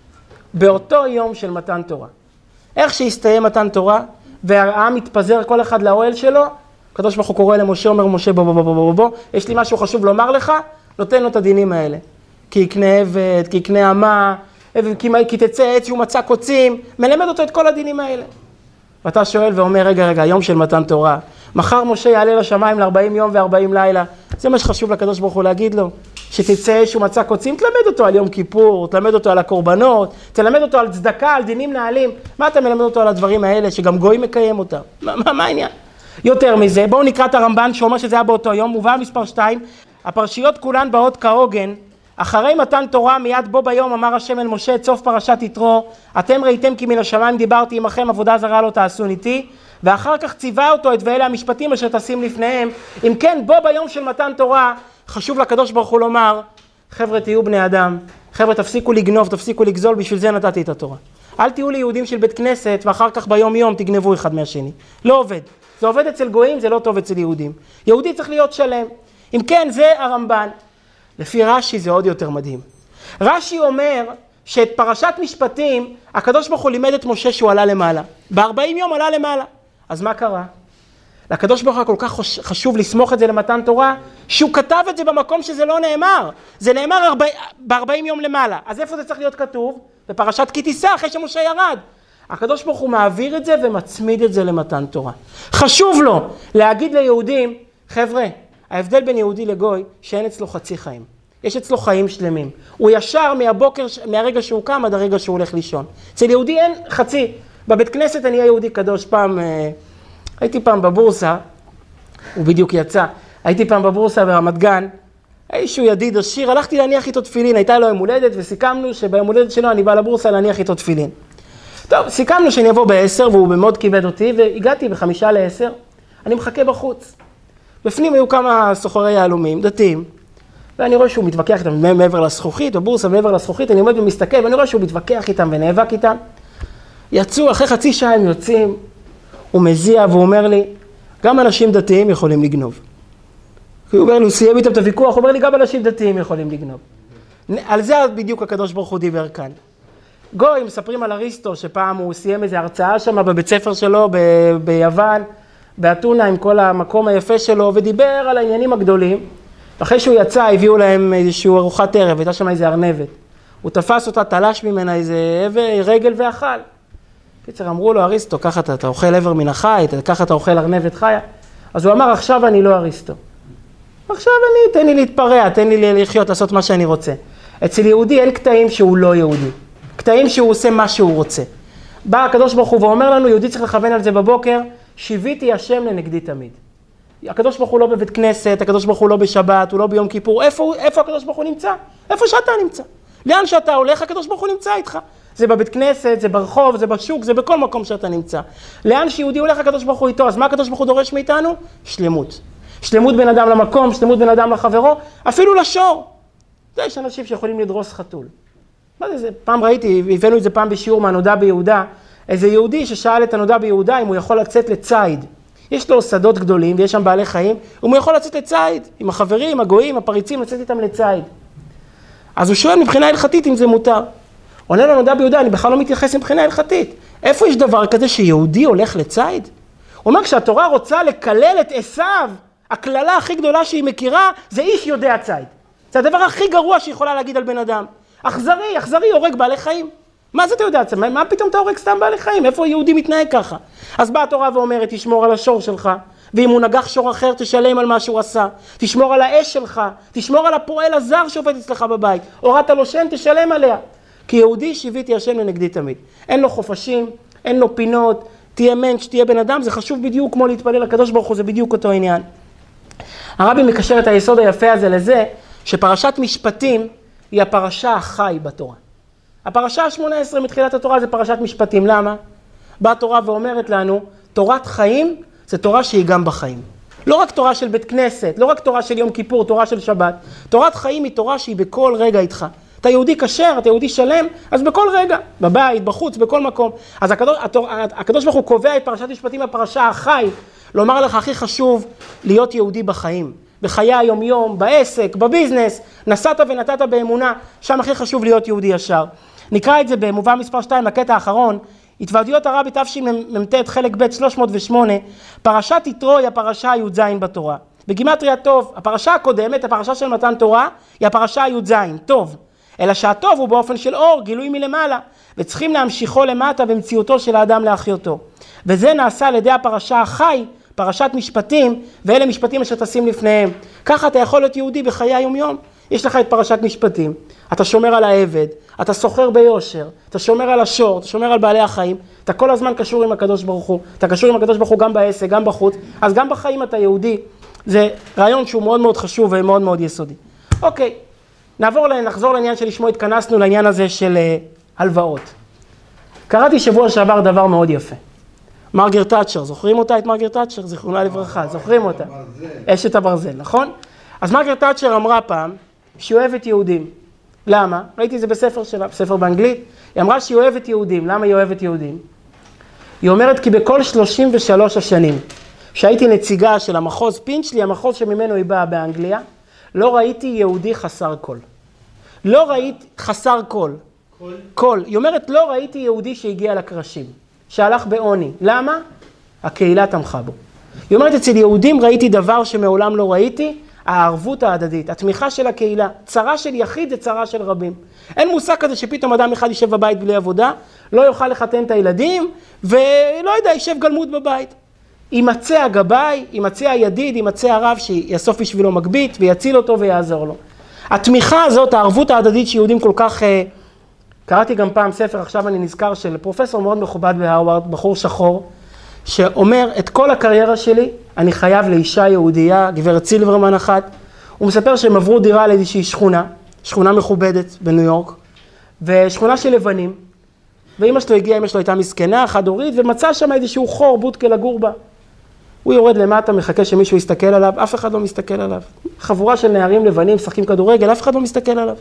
S2: באותו יום של מתן תורה, איך שהסתיים מתן תורה, והעם מתפזר כל אחד לאוהל שלו, הקדוש ברוך הוא קורא למשה, אומר משה בוא בוא בוא בוא בוא, יש לי משהו חשוב לומר לך, נותן לו את הדינים האלה. כי יקנה עבד, כי יקנה אמה, כי תצא עץ שהוא מצא קוצים, מלמד אותו את כל הדינים האלה. ואתה שואל ואומר, רגע, רגע, יום של מתן תורה, מחר משה יעלה לשמיים ל-ארבעים יום ו-ארבעים לילה, זה מה שחשוב לקדוש ברוך הוא להגיד לו, שתצא עץ שהוא מצא קוצים, תלמד אותו על יום כיפור, תלמד אותו על הקורבנות, תלמד אותו על צדקה, על דינים נעלים, מה אתה מלמד אותו על הדברים האלה, שגם גוי מקיים אותם? מה, מה, מה העניין? יותר מזה, בואו נקרא את הרמב"ן שאומר שזה היה באותו יום, מובא מספר שתיים, הפרשיות כולן באות כהוגן, אחרי מתן תורה מיד בו ביום אמר השם אל משה את סוף פרשת יתרו, אתם ראיתם כי מן השמיים דיברתי עמכם, עבודה זרה לא תעשו איתי, ואחר כך ציווה אותו את ואלה המשפטים אשר תשים לפניהם. אם כן, בו ביום של מתן תורה חשוב לקדוש ברוך הוא לומר, חבר'ה תהיו בני אדם, חבר'ה תפסיקו לגנוב, תפסיקו לגזול, בשביל זה נתתי את התורה. אל תהיו ליהודים של בית כנסת ואחר כך ביום יום תגנבו אחד מהשני. לא עובד. זה עובד אצל גויים, זה לא טוב אצל יהודים. יהודי צריך להיות שלם. אם כן, זה הרמב"ן. לפי רש"י זה עוד יותר מדהים. רש"י אומר שאת פרשת משפטים, הקדוש ברוך הוא לימד את משה שהוא עלה למעלה. ב-ארבעים יום עלה למעלה. אז מה קרה? לקדוש ברוך הוא כל כך חשוב לסמוך את זה למתן תורה, שהוא כתב את זה במקום שזה לא נאמר. זה נאמר ב-ארבעים יום למעלה. אז איפה זה צריך להיות כתוב? בפרשת כי תישא, אחרי שמשה ירד. הקדוש ברוך הוא מעביר את זה ומצמיד את זה למתן תורה. חשוב לו להגיד ליהודים, חבר'ה, ההבדל בין יהודי לגוי, שאין אצלו חצי חיים. יש אצלו חיים שלמים. הוא ישר מהבוקר, מהרגע שהוא קם עד הרגע שהוא הולך לישון. אצל יהודי אין חצי. בבית כנסת אני אהיה יהודי קדוש. פעם, הייתי פעם בבורסה, הוא בדיוק יצא, הייתי פעם בבורסה ברמת גן, איזשהו ידיד עשיר, הלכתי להניח איתו תפילין, הייתה לו יום הולדת וסיכמנו שביום הולדת שלו אני בא לבורסה להניח איתו תפילין. טוב, סיכמנו שאני אבוא בעשר והוא מאוד כיבד אותי והגעתי בחמישה לעשר, אני מחכה בחוץ. בפנים היו כמה סוחרי יהלומים, דתיים, ואני רואה שהוא מתווכח איתם מעבר לזכוכית, בבורסה מעבר לזכוכית, אני עומד ומסתכל ואני רואה שהוא מתווכח איתם ונאבק איתם. יצאו, אחרי חצי שעה הם יוצאים, הוא מזיע והוא אומר לי, גם אנשים דתיים יכולים לגנוב. הוא אומר לי, הוא סיים איתם את הוויכוח, הוא אומר לי, גם אנשים דתיים יכולים לגנוב. על זה בדיוק הקדוש ברוך הוא דיבר כאן. גוי, מספרים על אריסטו, שפעם הוא סיים איזו הרצאה שם בבית ספר שלו ב- ביוון, באתונה עם כל המקום היפה שלו, ודיבר על העניינים הגדולים. אחרי שהוא יצא, הביאו להם איזושהי ארוחת ערב, הייתה שם איזו ארנבת. הוא תפס אותה, תלש ממנה איזה רגל ואכל. קיצר, אמרו לו, אריסטו, ככה אתה, אתה אוכל עבר מן החי, ככה אתה אוכל ארנבת חיה. אז הוא אמר, עכשיו אני לא אריסטו. עכשיו אני, תן לי להתפרע, תן לי לחיות, לעשות מה שאני רוצה. אצל יהודי אין קטעים שהוא לא יהודי. קטעים שהוא עושה מה שהוא רוצה. בא הקדוש ברוך הוא ואומר לנו, יהודי צריך לכוון על זה בבוקר, שיביתי השם לנגדי תמיד. הקדוש ברוך הוא לא בבית כנסת, הקדוש ברוך הוא לא בשבת, הוא לא ביום כיפור. איפה, איפה הקדוש ברוך הוא נמצא? איפה שאתה נמצא? לאן שאתה הולך, הקדוש ברוך הוא נמצא איתך. זה בבית כנסת, זה ברחוב, זה בשוק, זה בכל מקום שאתה נמצא. לאן שיהודי הולך, הקדוש ברוך הוא איתו. אז מה הקדוש ברוך הוא דורש מאיתנו? שלמות. שלמות בין אדם למקום, שלמות בין אדם לחברו, אפילו לשור. זה יש אנשים שיכולים לדרוס חתול. מה זה, זה? פעם ראיתי, הבאנו את זה פעם בשיעור מהנודע ביהודה, איזה יהודי ששאל את הנודע ביהודה אם הוא יכול לצאת לצייד. יש לו שדות גדולים ויש שם בעלי חיים, אם הוא יכול לצאת לצייד, עם החברים, הגויים, הפריצים, לצאת איתם לצייד. אז הוא שואל מבחינה הלכתית אם זה מותר. עונה לו הנודע ביהודה, אני בכלל לא מתייחס מבחינה הלכתית. איפה יש דבר כזה שיהודי הולך לצייד? הוא אומר, כשהתורה רוצה לקלל את עשיו, הכללה הכי גדולה שהיא מכירה, זה איש יודע צייד. זה הדבר הכי גרוע שיכולה להגיד על בן אדם. אכזרי, אכזרי, הורג בעלי חיים. מה זה אתה יודע? מה, מה פתאום אתה הורג סתם בעלי חיים? איפה יהודי מתנהג ככה? אז באה התורה ואומרת, תשמור על השור שלך, ואם הוא נגח שור אחר, תשלם על מה שהוא עשה. תשמור על האש שלך, תשמור על הפועל הזר שעובד אצלך בבית. הורדת לו שן, תשלם עליה. כי יהודי שיביתי השם לנגדי תמיד. אין לו חופשים, אין לו פינות, תהיה מנש, תהיה בן אדם, זה חשוב בדיוק כמו להתפלל לקדוש ברוך הוא, זה בדיוק אותו עניין. הרבי מקשר את היסוד היפה הזה לזה, שפרשת משפטים היא הפרשה החי בתורה. הפרשה ה-שמונה עשרה מתחילת התורה זה פרשת משפטים. למה? באה התורה ואומרת לנו, תורת חיים זה תורה שהיא גם בחיים. לא רק תורה של בית כנסת, לא רק תורה של יום כיפור, תורה של שבת. תורת חיים היא תורה שהיא בכל רגע איתך. אתה יהודי כשר, אתה יהודי שלם, אז בכל רגע, בבית, בחוץ, בכל מקום. אז הקדוש, הקדוש ברוך הוא קובע את פרשת משפטים בפרשה החי, לומר לך הכי חשוב להיות יהודי בחיים. בחיי היום-יום, בעסק, בביזנס, נסעת ונתת באמונה, שם הכי חשוב להיות יהודי ישר. נקרא את זה במובא מספר שתיים, הקטע האחרון, התוועדויות הרבי תשמ"ט חלק ב' שלוש מאות ושמונה, פרשת יתרו היא הפרשה הי"ז בתורה. בגימטריה טוב, הפרשה הקודמת, הפרשה של מתן תורה, היא הפרשה הי"ז, טוב. אלא שהטוב הוא באופן של אור, גילוי מלמעלה, וצריכים להמשיכו למטה במציאותו של האדם להחיותו. וזה נעשה על ידי הפרשה החי, פרשת משפטים, ואלה משפטים אשר תשים לפניהם. ככה אתה יכול להיות יהודי בחיי היום-יום. יש לך את פרשת משפטים, אתה שומר על העבד, אתה סוחר ביושר, אתה שומר על השור, אתה שומר על בעלי החיים, אתה כל הזמן קשור עם הקדוש ברוך הוא, אתה קשור עם הקדוש ברוך הוא גם בעסק, גם בחוץ, אז גם בחיים אתה יהודי. זה רעיון שהוא מאוד מאוד חשוב ומאוד מאוד יסודי. אוקיי, נעבור, נחזור לעניין שלשמו התכנסנו, לעניין הזה של הלוואות. קראתי שבוע שעבר דבר מאוד יפה. מרגרט תאצ'ר, זוכרים אותה את מרגרט תאצ'ר? זכרונה לברכה, זוכרים אותה? אשת הברזל, נכון? אז מרגרט תאצ'ר אמרה פעם שהיא אוהבת יהודים. למה? ראיתי את זה בספר שלה, בספר באנגלית. היא אמרה שהיא אוהבת יהודים. למה היא אוהבת יהודים? היא אומרת כי בכל שלושים ושלוש השנים שהייתי נציגה של המחוז פינצ'לי, המחוז שממנו היא באה באנגליה, לא ראיתי יהודי חסר קול. לא ראיתי חסר קול. קול? קול. היא אומרת לא ראיתי יהודי שהגיע לקרשים, שהלך בעוני. למה? הקהילה תמכה בו. היא אומרת אצל יהודים ראיתי דבר שמעולם לא ראיתי, הערבות ההדדית, התמיכה של הקהילה. צרה של יחיד זה צרה של רבים. אין מושג כזה שפתאום אדם אחד יישב בבית בלי עבודה, לא יוכל לחתן את הילדים, ולא יודע, יישב גלמוד בבית. יימצא הגבאי, יימצא הידיד, יימצא הרב שיאסוף בשבילו מגבית ויציל אותו ויעזור לו. התמיכה הזאת, הערבות ההדדית שיהודים כל כך... קראתי גם פעם ספר, עכשיו אני נזכר, של פרופסור מאוד מכובד בהרווארד, בחור שחור, שאומר, את כל הקריירה שלי, אני חייב לאישה יהודייה, גברת סילברמן אחת. הוא מספר שהם עברו דירה לאיזושהי שכונה, שכונה מכובדת בניו יורק, ושכונה של לבנים, ואמא שלו הגיעה, אמא שלו הייתה מסכנה, חד הורית, ומצא שם איזשהו חור, בוטקה לגור בה. הוא יורד למטה, מחכה שמישהו יסתכל עליו, אף אחד לא מסתכל עליו. חבורה של נערים לבנים, משחקים כדורגל, אף אחד לא מסתכל עליו.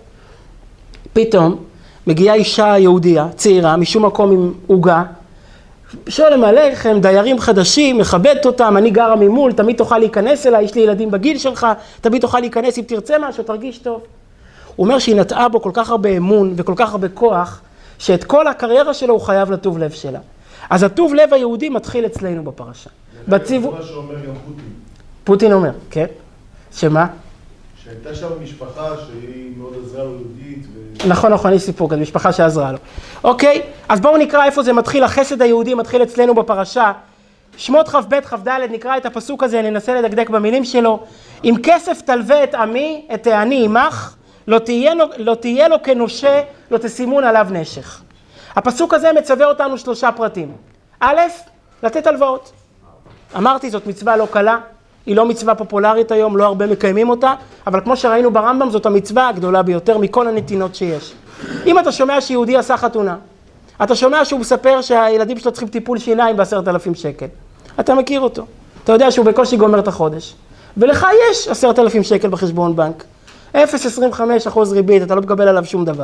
S2: פתאום מגיעה אישה יהודייה, צעירה, משום מקום עם עוגה, שואלם עליכם, דיירים חדשים, מכבדת אותם, אני גרה ממול, תמיד תוכל להיכנס אליי, יש לי ילדים בגיל שלך, תמיד תוכל להיכנס אם תרצה משהו, תרגיש טוב. הוא אומר שהיא נטעה בו כל כך הרבה אמון וכל כך הרבה כוח, שאת כל הקריירה שלו הוא חייב לטוב לב שלה. אז הטוב לב היהודי מתחיל אצלנו בפרשה. בציוו...
S3: זה מה שאומר גם פוטין.
S2: פוטין אומר, כן? שמה?
S3: שהייתה שם משפחה שהיא מאוד עזרה לו יהודית ו...
S2: נכון, נכון, יש סיפור כזה, משפחה שעזרה לו. אוקיי, אז בואו נקרא איפה זה מתחיל, החסד היהודי מתחיל אצלנו בפרשה. שמות כ"ב כ"ד, נקרא את הפסוק הזה, ננסה לדקדק במילים שלו. אם כסף תלווה את עמי, את העני עמך, לא תהיה, לא תהיה לו כנושה, לא תשימון עליו נשך. הפסוק הזה מצווה אותנו שלושה פרטים. א', לתת הלוואות. אמרתי, זאת מצווה לא קלה, היא לא מצווה פופולרית היום, לא הרבה מקיימים אותה, אבל כמו שראינו ברמב"ם, זאת המצווה הגדולה ביותר מכל הנתינות שיש. אם אתה שומע שיהודי עשה חתונה, אתה שומע שהוא מספר שהילדים שלו צריכים טיפול שיניים בעשרת אלפים שקל. אתה מכיר אותו. אתה יודע שהוא בקושי גומר את החודש. ולך יש עשרת אלפים שקל בחשבון בנק. אפס נקודה עשרים וחמש אחוז ריבית, אתה לא מקבל עליו שום דבר.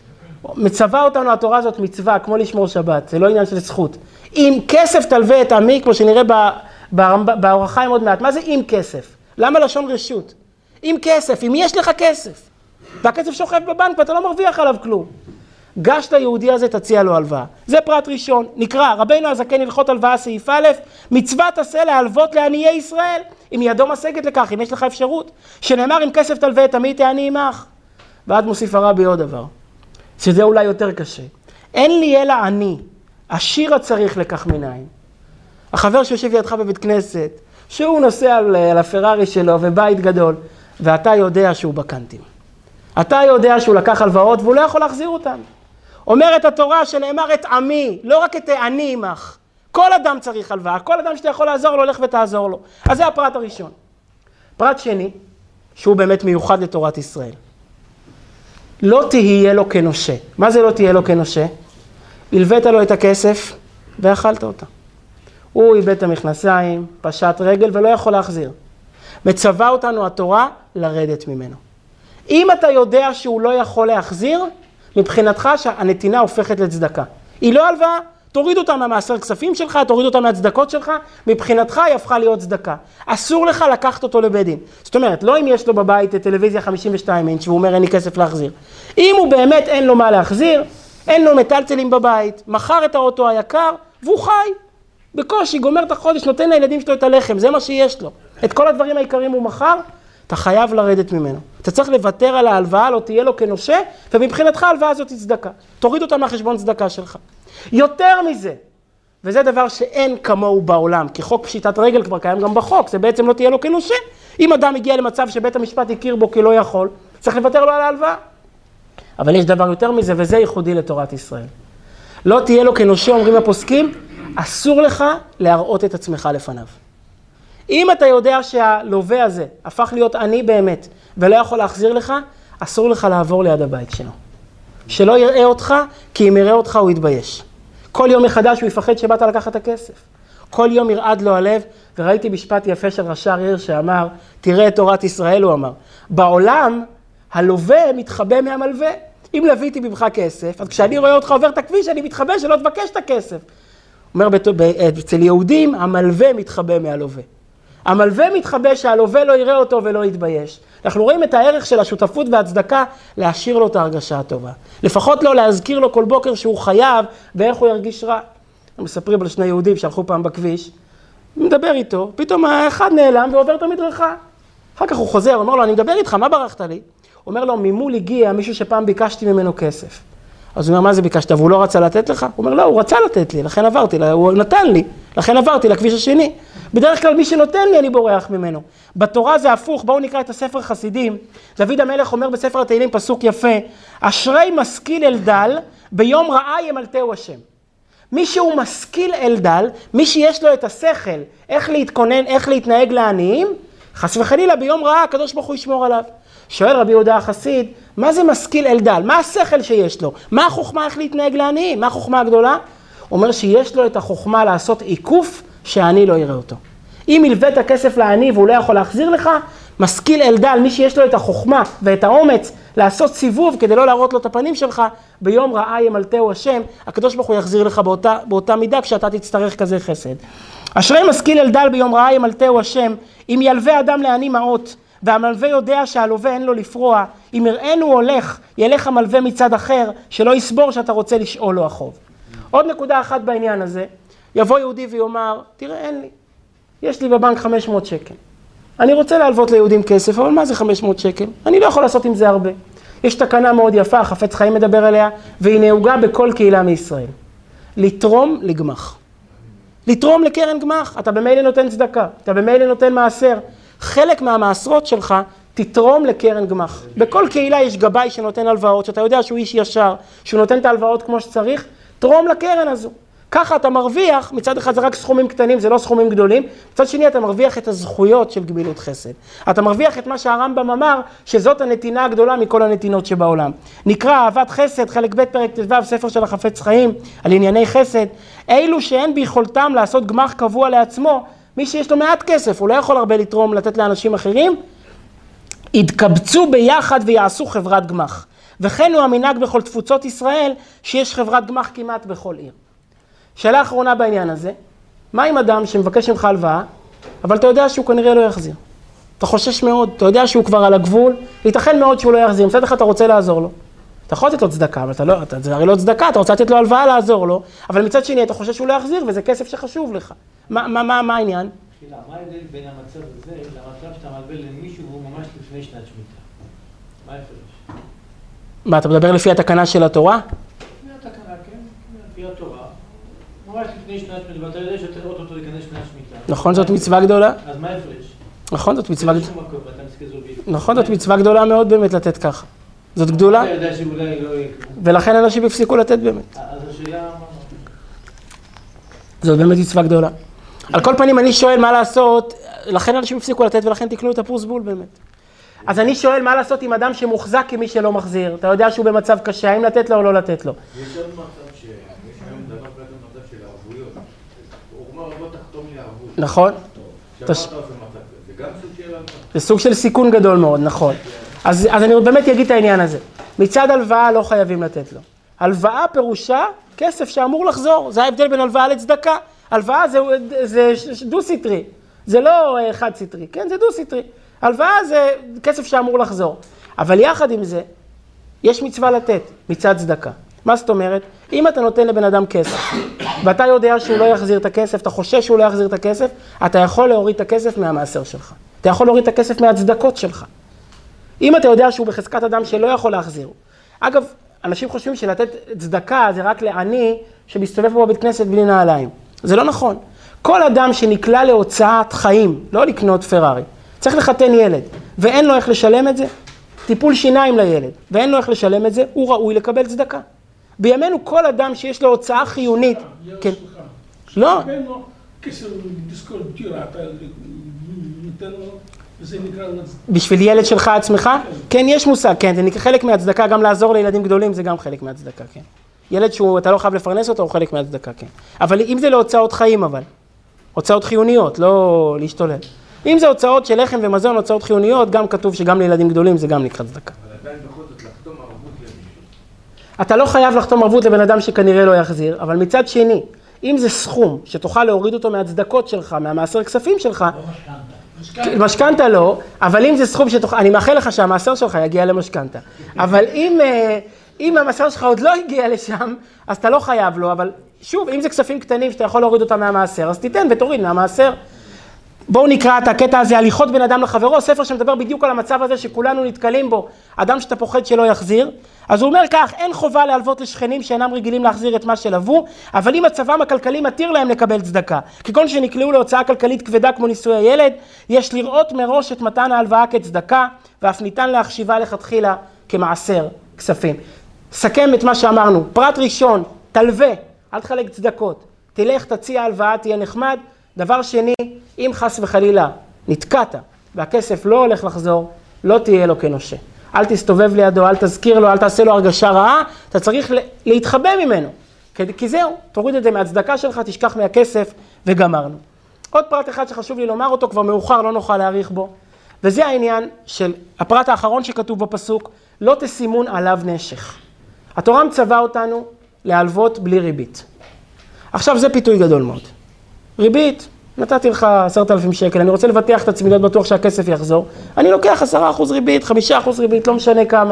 S2: מצווה אותנו התורה הזאת מצווה, כמו לשמור שבת, זה לא עניין של זכות. אם כסף תלווה את עמי, כמו שנראה באור החיים עוד מעט, מה זה אם כסף? למה לשון רשות? אם כסף, אם יש לך כסף, והכסף שוכב בבנק ואתה לא מרוויח עליו כלום. גש ליהודי הזה, תציע לו הלוואה. זה פרט ראשון. נקרא, רבינו הזקן הלכות הלוואה סעיף א', מצוות עשה להלוות לעניי ישראל, אם ידו משגת לכך, אם יש לך אפשרות. שנאמר, אם כסף תלווה את עמי תעני עמך. ועד מוסיף הרבי עוד דבר, שזה אולי יותר קשה. אין לי אלא אני, עשיר הצריך לקח מנין. החבר שיושב לידך בבית כנסת, שהוא נוסע על, על הפרארי שלו ובית גדול, ואתה יודע שהוא בקנטים. אתה יודע שהוא לקח הלוואות והוא לא יכול להחזיר אותן. אומרת התורה שנאמר את עמי, לא רק את אני עמך. כל אדם צריך הלוואה, כל אדם שאתה יכול לעזור לו, הולך ותעזור לו. אז זה הפרט הראשון. פרט שני, שהוא באמת מיוחד לתורת ישראל. לא תהיה לו כנושה. מה זה לא תהיה לו כנושה? הלווית לו את הכסף ואכלת אותה. הוא איבד את המכנסיים, פשט רגל ולא יכול להחזיר. מצווה אותנו התורה לרדת ממנו. אם אתה יודע שהוא לא יכול להחזיר, מבחינתך שהנתינה הופכת לצדקה. היא לא הלוואה, תוריד אותה מהמעשר כספים שלך, תוריד אותה מהצדקות שלך, מבחינתך היא הפכה להיות צדקה. אסור לך לקחת אותו לבית דין. זאת אומרת, לא אם יש לו בבית טלוויזיה חמישים ושתיים אינץ' והוא אומר אין לי כסף להחזיר. אם הוא באמת אין לו מה להחזיר, אין לו מטלטלים בבית, מכר את האוטו היקר והוא חי. בקושי גומר את החודש, נותן לילדים שלו את הלחם, זה מה שיש לו. את כל הדברים העיקריים הוא מכר, אתה חייב לרדת ממנו. אתה צריך לוותר על ההלוואה, לא תהיה לו כנושה, ומבחינתך ההלוואה הזאת היא צדקה. תוריד אותה מהחשבון צדקה שלך. יותר מזה, וזה דבר שאין כמוהו בעולם, כי חוק פשיטת רגל כבר קיים גם בחוק, זה בעצם לא תהיה לו כנושה. אם אדם הגיע למצב שבית המשפט הכיר בו כי לא יכול, צריך לוותר לו על ההלוואה. אבל יש דבר יותר מזה, וזה ייחודי לתורת ישראל. לא תהיה לו כנושה, אומרים הפוסקים, אסור לך להראות את עצמך לפניו. אם אתה יודע שהלווה הזה הפך להיות עני באמת, ולא יכול להחזיר לך, אסור לך לעבור ליד הבית שלו. שלא יראה אותך, כי אם יראה אותך הוא יתבייש. כל יום מחדש הוא יפחד שבאת לקחת את הכסף. כל יום ירעד לו הלב, וראיתי משפט יפה של רש"ר עיר שאמר, תראה את תורת ישראל, הוא אמר, בעולם הלווה מתחבא מהמלווה. אם לוויתי ממך כסף, אז כשאני רואה אותך עובר את הכביש, אני מתחבא שלא תבקש את הכסף. הוא אומר, אצל יהודים, המלווה מתחבא מהלווה. המלווה מתחבא שהלווה לא יראה אותו ולא יתבייש. אנחנו רואים את הערך של השותפות והצדקה להשאיר לו את ההרגשה הטובה. לפחות לא להזכיר לו כל בוקר שהוא חייב ואיך הוא ירגיש רע. הם מספרים על שני יהודים שהלכו פעם בכביש, מדבר איתו, פתאום האחד נעלם ועובר את המדרכה. אחר כך הוא חוזר, אומר לו, אני מדבר איתך, מה ברחת לי? הוא אומר לו, ממול הגיע מישהו שפעם ביקשתי ממנו כסף. אז הוא אומר, מה זה ביקשת? והוא לא רצה לתת לך? הוא אומר, לא, הוא רצה לתת לי, לכן עברתי, הוא נתן לי, לכן עברתי לכביש השני. בדרך כלל מי שנותן לי, אני בורח ממנו. בתורה זה הפוך, בואו נקרא את הספר חסידים. דוד המלך אומר בספר התהילים פסוק יפה, אשרי משכיל אל דל, ביום רעה ימלטהו השם. מי שהוא משכיל אל דל, מי שיש לו את השכל, איך להתכונן, איך להתנהג לעניים, חס וחלילה ביום רעה הקדוש ברוך הוא ישמור עליו. שואל רבי יהודה החסיד, מה זה משכיל אל דל? מה השכל שיש לו? מה החוכמה איך להתנהג לעניים? מה החוכמה הגדולה? הוא אומר שיש לו את החוכמה לעשות עיקוף שהעני לא יראה אותו. אם ילווה את הכסף לעני והוא לא יכול להחזיר לך, משכיל אל דל, מי שיש לו את החוכמה ואת האומץ לעשות סיבוב כדי לא להראות לו את הפנים שלך, ביום רעה ימלטהו השם, הקדוש ברוך הוא יחזיר לך באותה, באותה מידה כשאתה תצטרך כזה חסד. אשרי משכיל אל דל ביום רעה ימלטהו השם, אם ילווה אדם לעני מעות, והמלווה יודע שהלווה אין לו לפרוע, אם יראנו הולך, ילך המלווה מצד אחר, שלא יסבור שאתה רוצה לשאול לו החוב. עוד נקודה אחת בעניין הזה, יבוא יהודי ויאמר, תראה אין לי, יש לי בבנק חמש מאות שקל. אני רוצה להלוות ליהודים כסף, אבל מה זה חמש מאות שקל? אני לא יכול לעשות עם זה הרבה. יש תקנה מאוד יפה, חפץ חיים מדבר עליה, והיא נהוגה בכל קהילה מישראל. לתרום לגמח. לתרום לקרן גמח. אתה במילא נותן צדקה, אתה במילא נותן מעשר. חלק מהמעשרות שלך תתרום לקרן גמח. בכל קהילה יש גבאי שנותן הלוואות, שאתה יודע שהוא איש ישר, שהוא נותן את ההלוואות כמו שצריך, תרום לקרן הזו. ככה אתה מרוויח, מצד אחד זה רק סכומים קטנים, זה לא סכומים גדולים, מצד שני אתה מרוויח את הזכויות של גמילות חסד. אתה מרוויח את מה שהרמב"ם אמר, שזאת הנתינה הגדולה מכל הנתינות שבעולם. נקרא אהבת חסד, חלק ב' פרק ט"ו, ספר של החפץ חיים, על ענייני חסד. אילו שאין ביכולתם לעשות גמח קבוע לעצמו, מי שיש לו מעט כסף, הוא לא יכול הרבה לתרום, לתת לאנשים אחרים, יתקבצו ביחד ויעשו חברת גמח. וכן הוא המנהג בכל תפוצות ישראל, שיש חברת גמח כמעט בכל עיר. שאלה אחרונה בעניין הזה, מה עם אדם שמבקש ממך הלוואה, אבל אתה יודע שהוא כנראה לא יחזיר? אתה חושש מאוד, אתה יודע שהוא כבר על הגבול, ייתכן מאוד שהוא לא יחזיר, מצד אחד אתה רוצה לעזור לו. אתה יכול לתת לו צדקה, אבל אתה לא, אתה, זה הרי לא צדקה, אתה רוצה לתת לו הלוואה לעזור לו, אבל מצד שני אתה חושש שהוא לא יחזיר, וזה כסף שחשוב לך. מה, מה, מה, מה העניין?
S4: שאלה, מה ההבדל בין המצב הזה למצב שאתה מלווה למישהו והוא ממש לפני שנת שמיטה? מה ההפרש?
S2: מה, אתה מדבר לפי התקנה של התורה?
S4: לפי התקנה, כן, לפי התורה. ממש לפני שנת שמיטה, ואתה יודע שאתה רואה אותו להיכנס שנת שמיטה.
S2: נכון, זאת מצווה גדולה.
S4: אז מה ההפרש?
S2: נכון, זאת מצווה גדולה.
S4: באיזשהו מקום, ואתה מסתכל זו בעצם.
S2: נכון, זאת מצווה גדולה מאוד באמת לתת ככה. זאת גדולה,
S4: אתה יודע שאולי לא יהיה כלום.
S2: ולכן אנשים הפסיקו לתת באמת.
S4: אז השאלה...
S2: זאת באמת מצווה גדולה. על כל פנים אני שואל מה לעשות, לכן אנשים הפסיקו לתת ולכן תקנו את הפורס בול באמת. אז אני שואל מה לעשות עם אדם שמוחזק כמי שלא מחזיר. אתה יודע שהוא במצב קשה, האם לתת לו או לא לתת לו.
S3: יש עוד מצב ש... יש היום דבר כזה מצב של ערבויות. הוא אומר, בוא תחתום לי ערבות.
S2: נכון?
S3: שמה אתה עושה מצב כזה? זה גם סוג של הלוואה?
S2: זה סוג של סיכון גדול מאוד, נכון. אז, אז אני באמת אגיד את העניין הזה. מצד הלוואה לא חייבים לתת לו. הלוואה פירושה כסף שאמור לחזור. זה ההבדל בין הלוואה לצדקה. הלוואה זה, זה דו-סטרי. זה לא חד-סטרי, כן? זה דו-סטרי. הלוואה זה כסף שאמור לחזור. אבל יחד עם זה, יש מצווה לתת מצד צדקה. מה זאת אומרת? אם אתה נותן לבן אדם כסף, ואתה יודע שהוא לא יחזיר את הכסף, אתה חושש שהוא לא יחזיר את הכסף, אתה יכול להוריד את הכסף מהמעשר שלך. אתה יכול להוריד את הכסף מהצדקות שלך. אם אתה יודע שהוא בחזקת אדם שלא יכול להחזיר. אגב, אנשים חושבים שלתת צדקה זה רק לעני שמסתובב פה בבית כנסת בלי נעליים. זה לא נכון. כל אדם שנקלע להוצאת חיים, לא לקנות פרארי, צריך לחתן ילד, ואין לו איך לשלם את זה, טיפול שיניים לילד, ואין לו איך לשלם את זה, הוא ראוי לקבל צדקה. בימינו כל אדם שיש לו הוצאה חיונית... כן. לא. בשביל ילד שלך עצמך? כן, יש מושג, כן, זה חלק מהצדקה, גם לעזור לילדים גדולים זה גם חלק מהצדקה, כן. ילד שאתה לא חייב לפרנס אותו הוא חלק מהצדקה, כן. אבל אם זה להוצאות חיים אבל, הוצאות חיוניות, לא להשתולל. אם זה הוצאות של לחם ומזון, הוצאות חיוניות, גם כתוב שגם לילדים גדולים זה גם נקרא צדקה.
S3: אבל עדיין בכל זאת לחתום ערבות למישהו.
S2: אתה לא חייב לחתום ערבות לבן אדם שכנראה לא יחזיר, אבל מצד שני, אם זה סכום שתוכל להוריד אותו מהצדקות שלך, מהמעשר כספים שלך, משכנתה לא, אבל אם זה סכום שתוכל, אני מאחל לך שהמעשר שלך יגיע למשכנתה, אבל אם, אם המעשר שלך עוד לא הגיע לשם, אז אתה לא חייב לו, אבל שוב, אם זה כספים קטנים שאתה יכול להוריד אותם מהמעשר, אז תיתן ותוריד מהמעשר. בואו נקרא את הקטע הזה, הליכות בין אדם לחברו, ספר שמדבר בדיוק על המצב הזה שכולנו נתקלים בו, אדם שאתה פוחד שלא יחזיר. אז הוא אומר כך, אין חובה להלוות לשכנים שאינם רגילים להחזיר את מה שלוו, אבל אם מצבם הכלכלי מתיר להם לקבל צדקה, כגון שנקלעו להוצאה כלכלית כבדה כמו נישואי הילד, יש לראות מראש את מתן ההלוואה כצדקה, ואף ניתן להחשיבה לכתחילה כמעשר כספים. סכם את מה שאמרנו, פרט ראשון, תלווה, אל תחלק צדקות, תלך תציע הלוואה, תהיה נחמד. דבר שני, אם חס וחלילה נתקעת והכסף לא הולך לחזור, לא תהיה לו כנושה. אל תסתובב לידו, אל תזכיר לו, אל תעשה לו הרגשה רעה, אתה צריך להתחבא ממנו. כי זהו, תוריד את זה מהצדקה שלך, תשכח מהכסף וגמרנו. עוד פרט אחד שחשוב לי לומר אותו, כבר מאוחר, לא נוכל להאריך בו, וזה העניין של הפרט האחרון שכתוב בפסוק, לא תשימון עליו נשך. התורה מצווה אותנו להלוות בלי ריבית. עכשיו זה פיתוי גדול מאוד. ריבית, נתתי לך עשרת אלפים שקל, אני רוצה לבטח את עצמי, להיות בטוח שהכסף יחזור, אני לוקח עשרה אחוז ריבית, חמישה אחוז ריבית, לא משנה כמה.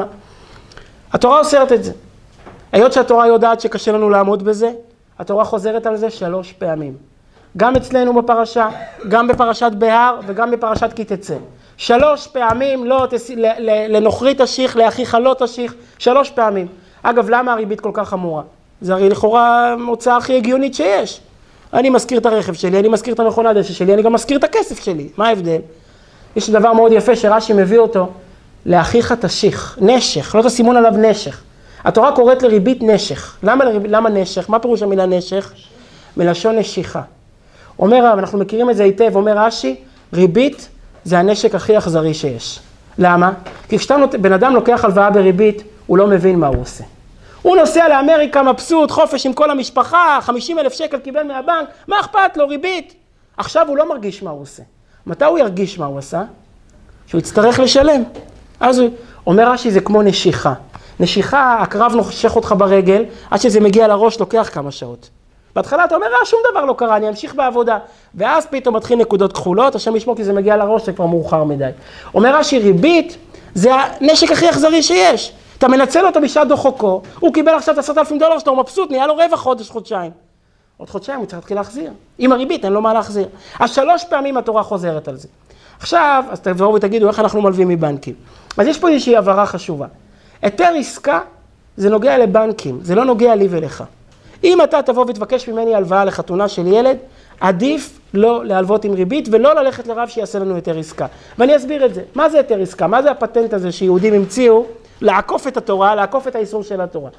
S2: התורה אוסרת את זה. היות שהתורה יודעת שקשה לנו לעמוד בזה, התורה חוזרת על זה שלוש פעמים. גם אצלנו בפרשה, גם בפרשת בהר וגם בפרשת כי תצא. שלוש פעמים לא תס... לנוכרי תשיך, לאחיך לא תשיך, שלוש פעמים. אגב, למה הריבית כל כך חמורה? זה הרי לכאורה מוצאה הכי הגיונית שיש. אני מזכיר את הרכב שלי, אני מזכיר את המכונה דשא שלי, אני גם מזכיר את הכסף שלי. מה ההבדל? יש דבר מאוד יפה שרש"י מביא אותו, לאחיך תשיך, נשך, לא תשימון עליו נשך. התורה קוראת לריבית נשך. למה, למה נשך? מה פירוש המילה נשך? מלשון נשיכה. אומר, אנחנו מכירים את זה היטב, אומר רש"י, ריבית זה הנשק הכי אכזרי שיש. למה? כי כשבן אדם לוקח הלוואה בריבית, הוא לא מבין מה הוא עושה. הוא נוסע לאמריקה מבסוט, חופש עם כל המשפחה, חמישים אלף שקל קיבל מהבנק, מה אכפת לו? ריבית. עכשיו הוא לא מרגיש מה הוא עושה. מתי הוא ירגיש מה הוא עשה? שהוא יצטרך לשלם. אז הוא אומר רש"י, זה כמו נשיכה. נשיכה, הקרב נושך אותך ברגל, עד שזה מגיע לראש לוקח כמה שעות. בהתחלה אתה אומר, אה, שום דבר לא קרה, אני אמשיך בעבודה. ואז פתאום מתחיל נקודות כחולות, השם ישמור כי זה מגיע לראש, זה כבר מאוחר מדי. אומר רש"י, ריבית זה הנשק הכי אכזרי שיש. אתה מנצל אותו בשעת דוחקו, הוא קיבל עכשיו עשרת אלפים דולר שאתה מבסוט, נהיה לו רווח חודש, חודשיים. עוד חודשיים הוא צריך להתחיל להחזיר. עם הריבית אין לו מה להחזיר. אז שלוש פעמים התורה חוזרת על זה. עכשיו, אז תבואו ותגידו איך אנחנו מלווים מבנקים. אז יש פה איזושהי הבהרה חשובה. היתר עסקה זה נוגע לבנקים, זה לא נוגע לי ולך. אם אתה תבוא ותבקש ממני הלוואה לחתונה של ילד, עדיף לא להלוות עם ריבית ולא ללכת לרב שיעשה לנו היתר עסקה. ואני אסביר את זה. מה זה היתר עסקה? מה זה הפטנט הזה שיהודים המציאו לעקוף את התורה, לעקוף את האיסור של התורה?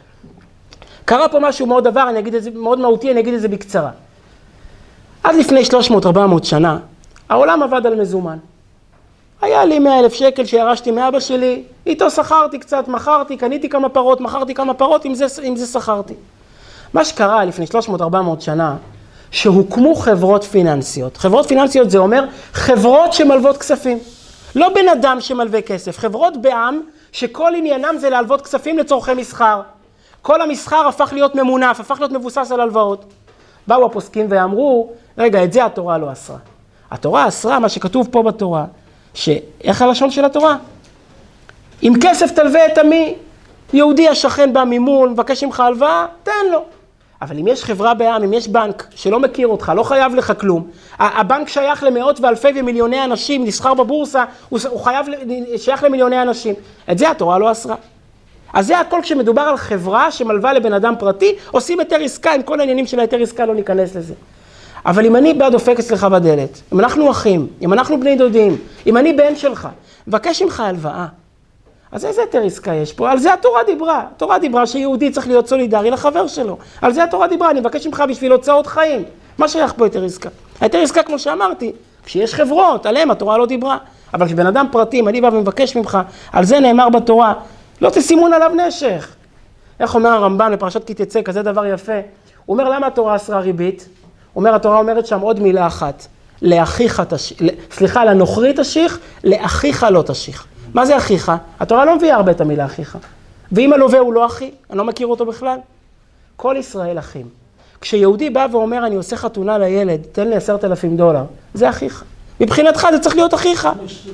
S2: קרה פה משהו מאוד דבר, אני אגיד את זה מאוד מהותי, אני אגיד את זה בקצרה. עד לפני שלוש מאות ארבע מאות שנה, העולם עבד על מזומן. היה לי מאה אלף שקל שירשתי מאבא שלי, איתו שכרתי קצת, מכרתי, קניתי כמה פרות, מכרתי כמה פרות, עם זה, עם זה שכרתי. מה שקרה לפני שלוש מאות ארבע מאות שנה, שהוקמו חברות פיננסיות. חברות פיננסיות זה אומר חברות שמלוות כספים. לא בן אדם שמלווה כסף, חברות בעם שכל עניינם זה להלוות כספים לצורכי מסחר. כל המסחר הפך להיות ממונף, הפך להיות מבוסס על הלוואות. באו הפוסקים ואמרו, רגע, את זה התורה לא אסרה. התורה אסרה, מה שכתוב פה בתורה, שאיך הלשון של התורה? אם כסף תלווה את עמי, יהודי השכן בא ממול, מבקש ממך הלוואה, תן לו. אבל אם יש חברה בעם, אם יש בנק שלא מכיר אותך, לא חייב לך כלום, הבנק שייך למאות ואלפי ומיליוני אנשים, נסחר בבורסה, הוא חייב, שייך למיליוני אנשים. את זה התורה לא אסרה. אז זה הכל כשמדובר על חברה שמלווה לבן אדם פרטי, עושים היתר עסקה, עם כל העניינים של היתר עסקה לא ניכנס לזה. אבל אם אני בא דופק אצלך בדלת, אם אנחנו אחים, אם אנחנו בני דודים, אם אני בן שלך, מבקש ממך הלוואה, אז איזה היתר עסקה יש פה? על זה התורה דיברה. התורה דיברה שיהודי צריך להיות סולידרי לחבר שלו. על זה התורה דיברה, אני מבקש ממך בשביל הוצאות חיים. מה שייך פה היתר עסקה? היתר עסקה, כמו שאמרתי, כשיש חברות, עליהם התורה לא דיברה. אבל כשבן אדם פרטי, אני בא ומבקש ממך, על זה נאמר בתורה, לא תשימון עליו נשך. איך אומר הרמב"ן בפרשת כי תצא, כזה דבר יפה. הוא אומר, למה התורה אסרה ריבית? הוא אומר, התורה אומרת שם עוד מילה אחת. לאחיך תשיך, סליחה, לנוכרי תשיך, לאחיך לא תשיך. מה זה אחיך? התורה לא מביאה הרבה את המילה אחיך. ואם הלווה הוא לא אחי, אני לא מכיר אותו בכלל. כל ישראל אחים. כשיהודי בא ואומר, אני עושה חתונה לילד, תן לי עשרת אלפים דולר, זה אחיך. מבחינתך זה צריך להיות אחיך.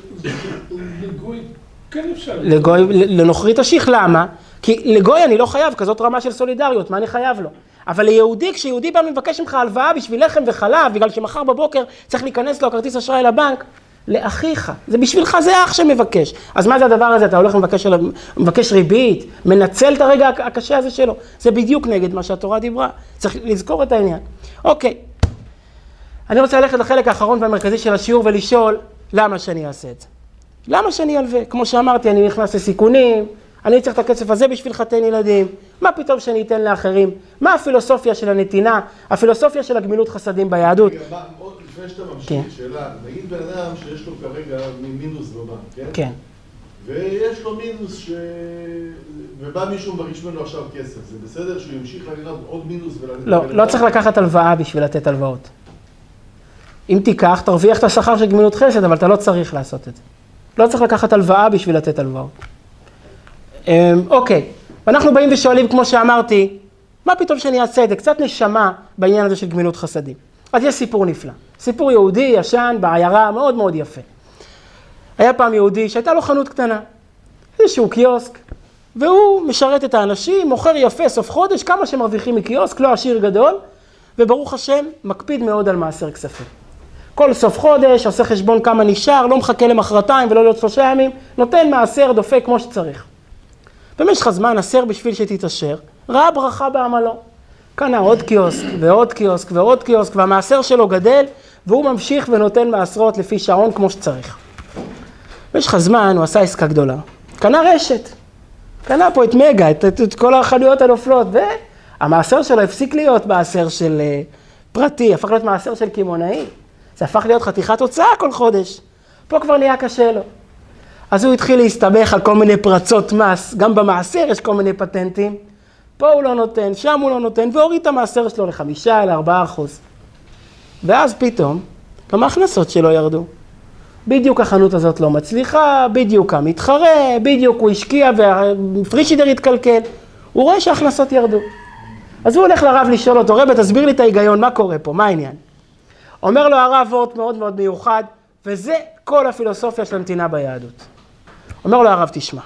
S5: לגוי, כן אפשר.
S2: לגוי, לנוכרי תשיך, למה? כי לגוי אני לא חייב, כזאת רמה של סולידריות, מה אני חייב לו? אבל ליהודי, כשיהודי בא מבקש ממך הלוואה בשביל לחם וחלב, בגלל שמחר בבוקר צריך להיכנס לו כרטיס אשראי לבנק, לאחיך, זה בשבילך, זה אח שמבקש. אז מה זה הדבר הזה? אתה הולך ומבקש, מבקש ריבית, מנצל את הרגע הקשה הזה שלו. זה בדיוק נגד מה שהתורה דיברה. צריך לזכור את העניין. אוקיי. אני רוצה ללכת לחלק האחרון והמרכזי של השיעור ולשאול, למה שאני אעשה את זה? למה שאני אלווה? כמו שאמרתי, אני נכנס לסיכונים, אני צריך את הכסף הזה בשביל חתן ילדים, מה פתאום שאני אתן לאחרים? מה הפילוסופיה של הנתינה, הפילוסופיה של הגמילות חסדים ביהדות?
S6: רגע, מה, עוד לפני שאתה ממשיך, שאלה, נגיד בן אדם שיש לו כרגע מינוס בבנק, כן?
S2: כן.
S6: ויש לו מינוס ש... ובא מישהו מבקש ממנו עכשיו כסף, זה בסדר שהוא ימשיך לקחת עוד מינוס ולתת...
S2: לא, לא צריך לקחת הלוואה בשביל לתת הלוואות. אם תיקח, תרוויח את השכר של גמילות חסד, אבל אתה לא צריך לעשות את זה. לא צריך לקחת הלוואה בשביל לתת הלוואות. אוקיי, ואנחנו באים ושואלים, כמו שאמרתי, מה פתאום שאני אעשה את זה? קצת נשמה בעניין הזה של גמילות חסדים. אז יש סיפור נפלא. סיפור יהודי, ישן, בעיירה, מאוד מאוד יפה. היה פעם יהודי שהייתה לו חנות קטנה, איזשהו קיוסק, והוא משרת את האנשים, מוכר יפה סוף חודש, כמה שמרוויחים מקיוסק, לא עשיר גדול, וברוך השם, מקפיד מאוד על מעשר כספים. כל סוף חודש, עושה חשבון כמה נשאר, לא מחכה למחרתיים ולא להיות שלושה ימים, נותן מעשר דופק כמו שצריך. במשך הזמן, עשר בשביל שתתעשר, ראה ברכה בעמלו. קנה עוד קיוסק ועוד קיוסק ועוד קיוסק, והמעשר שלו גדל, והוא ממשיך ונותן מעשרות לפי שעון כמו שצריך. במשך הזמן הוא עשה עסקה גדולה. קנה רשת. קנה פה את מגה, את, את, את כל החנויות הנופלות, והמעשר שלו הפסיק להיות מעשר של uh, פרטי, הפך להיות מעשר של קימונאי. זה הפך להיות חתיכת הוצאה כל חודש. פה כבר נהיה קשה לו. אז הוא התחיל להסתבך על כל מיני פרצות מס, גם במעשר יש כל מיני פטנטים. פה הוא לא נותן, שם הוא לא נותן, והוריד את המעשר שלו לחמישה, לארבעה אחוז. ואז פתאום, גם ההכנסות שלו ירדו. בדיוק החנות הזאת לא מצליחה, בדיוק המתחרה, בדיוק הוא השקיע והפרישידר התקלקל. הוא רואה שההכנסות ירדו. אז הוא הולך לרב לשאול אותו, רבי, תסביר לי את ההיגיון, מה קורה פה, מה העניין? אומר לו הרב וורט מאוד מאוד מיוחד, וזה כל הפילוסופיה של הנתינה ביהדות. אומר לו הרב, תשמע,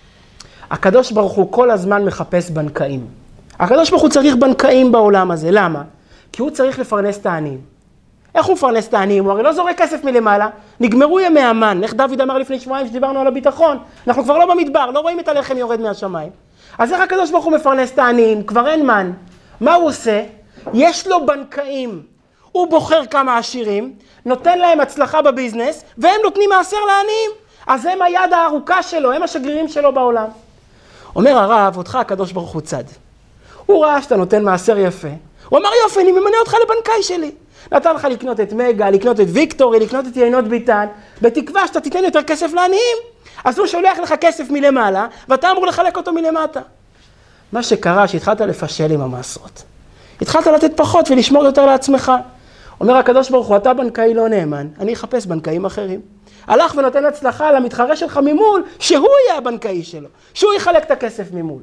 S2: הקדוש ברוך הוא כל הזמן מחפש בנקאים. הקדוש ברוך הוא צריך בנקאים בעולם הזה, למה? כי הוא צריך לפרנס את העניים. איך הוא מפרנס את העניים? הוא הרי לא זורק כסף מלמעלה, נגמרו ימי המן, איך דוד אמר לפני שבועיים שדיברנו על הביטחון, אנחנו כבר לא במדבר, לא רואים את הלחם יורד מהשמיים. אז איך הקדוש ברוך הוא מפרנס את העניים? כבר אין מן. מה הוא עושה? יש לו בנקאים. הוא בוחר כמה עשירים, נותן להם הצלחה בביזנס, והם נותנים מעשר לעניים. אז הם היד הארוכה שלו, הם השגרירים שלו בעולם. אומר הרב, אותך הקדוש ברוך הוא צד. הוא ראה שאתה נותן מעשר יפה. הוא אמר, יופי, אני ממנה אותך לבנקאי שלי. נתן לך לקנות את מגה, לקנות את ויקטורי, לקנות את יינות ביטן, בתקווה שאתה תיתן יותר כסף לעניים. אז הוא שולח לך כסף מלמעלה, ואתה אמור לחלק אותו מלמטה. מה שקרה, שהתחלת לפשל עם המעשרות. התחלת לתת פחות ולשמור יותר לעצמך. אומר הקדוש ברוך הוא, אתה בנקאי לא נאמן, אני אחפש בנקאים אחרים. הלך ונותן הצלחה למתחרה שלך ממול, שהוא יהיה הבנקאי שלו, שהוא יחלק את הכסף ממול.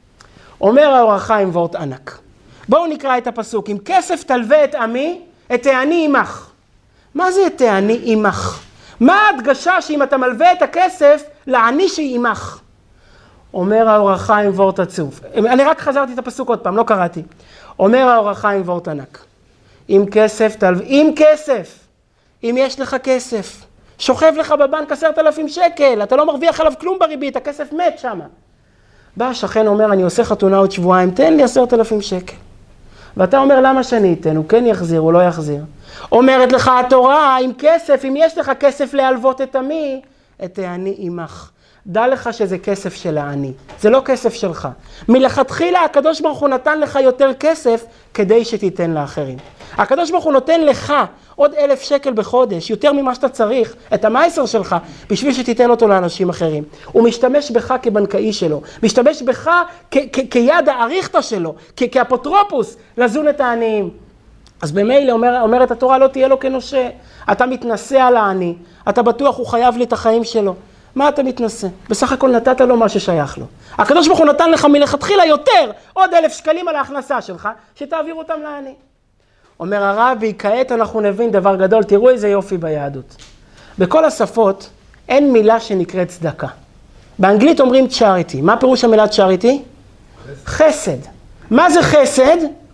S2: אומר האור החיים וורט ענק. בואו נקרא את הפסוק, אם כסף תלווה את עמי, את העני עמך. מה זה את העני עמך? מה ההדגשה שאם אתה מלווה את הכסף, לעני שעמך? אומר האור החיים וורט עצוב. אני רק חזרתי את הפסוק עוד פעם, לא קראתי. אומר האור החיים וורט ענק. אם כסף תלווה, אם כסף, אם יש לך כסף, שוכב לך בבנק עשרת אלפים שקל, אתה לא מרוויח עליו כלום בריבית, הכסף מת שמה. בא השכן אומר, אני עושה חתונה עוד שבועיים, תן לי עשרת אלפים שקל. ואתה אומר, למה שאני אתן? הוא כן יחזיר, הוא לא יחזיר. אומרת לך התורה, אם כסף, אם יש לך כסף להלוות את עמי, את העני עמך. דע לך שזה כסף של העני, זה לא כסף שלך. מלכתחילה הקדוש ברוך הוא נתן לך יותר כסף כדי שתיתן לאחרים. הקדוש ברוך הוא נותן לך עוד אלף שקל בחודש, יותר ממה שאתה צריך, את המייסר שלך, בשביל שתיתן אותו לאנשים אחרים. הוא משתמש בך כבנקאי שלו, משתמש בך כיד האריכתא שלו, כאפוטרופוס לזון את העניים. אז במילא אומר, אומרת התורה, לא תהיה לו כנושה. אתה מתנשא על העני, אתה בטוח הוא חייב לי את החיים שלו. מה אתה מתנשא? בסך הכל נתת לו מה ששייך לו. הקדוש ברוך הוא נתן לך מלכתחילה יותר, עוד אלף שקלים על ההכנסה שלך, שתעביר אותם לעני. אומר הרבי, כעת אנחנו נבין דבר גדול, תראו איזה יופי ביהדות. בכל השפות אין מילה שנקראת צדקה. באנגלית אומרים charity. מה פירוש המילה charity? חסד. מה זה חסד?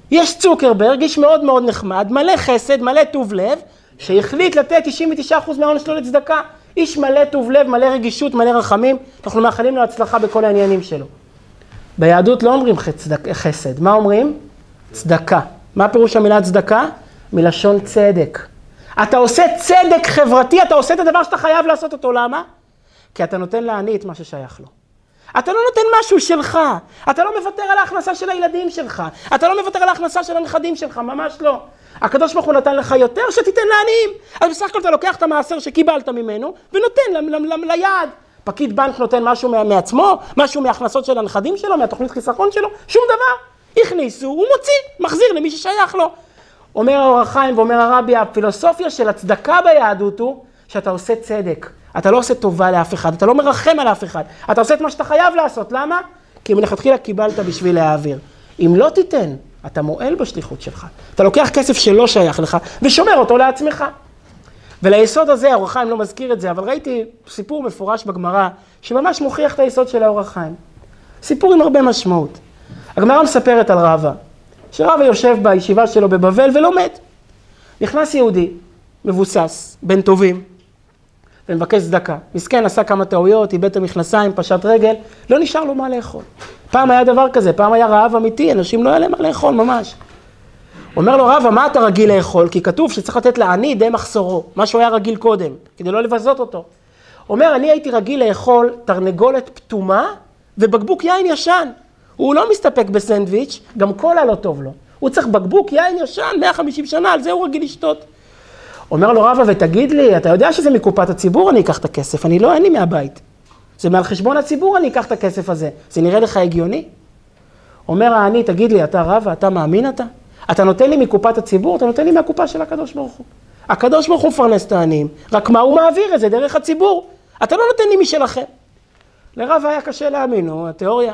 S2: יש צוקרברג, איש מאוד מאוד נחמד, מלא חסד, מלא טוב לב, שהחליט לתת תשעים ותשעה אחוז מההון שלו לצדקה. איש מלא טוב לב, מלא רגישות, מלא רחמים, אנחנו מאחלים לו הצלחה בכל העניינים שלו. ביהדות לא אומרים חסד, חסד. מה אומרים? צדקה. מה פירוש המילה צדקה? מלשון צדק. אתה עושה צדק חברתי, אתה עושה את הדבר שאתה חייב לעשות אותו. למה? כי אתה נותן לעני את מה ששייך לו. אתה לא נותן משהו שלך, אתה לא מוותר על ההכנסה של הילדים שלך, אתה לא מוותר על ההכנסה של הנכדים שלך, ממש לא. הקדוש ברוך הוא נתן לך יותר שתיתן לעניים. אז בסך הכל אתה לוקח את המעשר שקיבלת ממנו ונותן ליד. פקיד בנק נותן משהו מעצמו, משהו מההכנסות של הנכדים שלו, מהתוכנית חיסכון שלו, שום דבר. הכניסו, הוא מוציא, מחזיר למי ששייך לו. אומר האור החיים ואומר הרבי, הפילוסופיה של הצדקה ביהדות הוא שאתה עושה צדק. אתה לא עושה טובה לאף אחד, אתה לא מרחם על אף אחד. אתה עושה את מה שאתה חייב לעשות. למה? כי מלכתחילה קיבלת בשביל להעביר. אם לא תיתן, אתה מועל בשליחות שלך. אתה לוקח כסף שלא שייך לך ושומר אותו לעצמך. וליסוד הזה, האור החיים לא מזכיר את זה, אבל ראיתי סיפור מפורש בגמרא שממש מוכיח את היסוד של האור החיים. סיפור עם הרבה משמעות. הגמרא מספרת על רבא, שרבא יושב בישיבה שלו בבבל ולומד. נכנס יהודי, מבוסס, בן טובים, ומבקש צדקה. מסכן, עשה כמה טעויות, איבד את המכנסיים, פשט רגל, לא נשאר לו מה לאכול. פעם היה דבר כזה, פעם היה רעב אמיתי, אנשים לא היה להם מה לאכול ממש. אומר לו רבא, מה אתה רגיל לאכול? כי כתוב שצריך לתת לעני די מחסורו, מה שהוא היה רגיל קודם, כדי לא לבזות אותו. אומר, אני הייתי רגיל לאכול תרנגולת פתומה ובקבוק יין ישן. הוא לא מסתפק בסנדוויץ', גם קולה לא טוב לו. הוא צריך בקבוק יין ישן, מאה וחמישים שנה, על זה הוא רגיל לשתות. אומר לו רבא, ותגיד לי, אתה יודע שזה מקופת הציבור, אני אקח את הכסף, אני לא, אין לי מהבית. זה מעל חשבון הציבור, אני אקח את הכסף הזה. זה נראה לך הגיוני? אומר העני, תגיד לי, אתה רבא, אתה מאמין אתה? אתה נותן לי מקופת הציבור, אתה נותן לי מהקופה של הקדוש ברוך הוא. הקדוש ברוך הוא מפרנס את העניים, רק מה הוא מעביר את זה דרך הציבור. אתה לא נותן לי משלכם. לרבא היה קשה להאמין, הוא התיאוריה.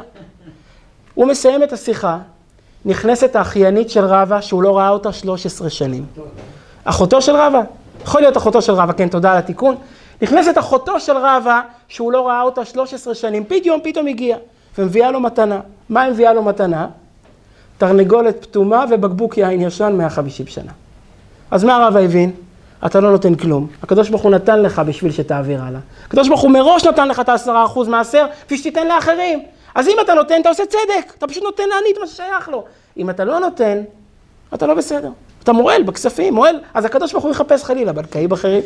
S2: הוא מסיים את השיחה, נכנסת האחיינית של רבא, שהוא לא ראה אותה שלוש עשרה שנים. אחותו של רבא, יכול להיות אחותו של רבא, כן, תודה על התיקון. נכנסת אחותו של רבא, שהוא לא ראה אותה שלוש עשרה שנים, פתאום, פתאום הגיע, ומביאה לו מתנה. מה מביאה לו מתנה? תרנגולת פתומה ובקבוק יין ישן מאה וחמישים שנה. אז מה רבא הבין? אתה לא נותן כלום. הקדוש ברוך הוא נתן לך בשביל שתעביר הלאה. הקדוש ברוך הוא מראש נתן לך את העשרה אחוז מעשר, כפי שתיתן לאחרים. אז אם אתה נותן, אתה עושה צדק. אתה פשוט נותן לענית מה ששייך לו. אם אתה לא נותן, אתה לא בסדר. אתה מועל בכספים, מועל. אז הקדוש ברוך הוא יחפש חלילה, בנקאי בחרים.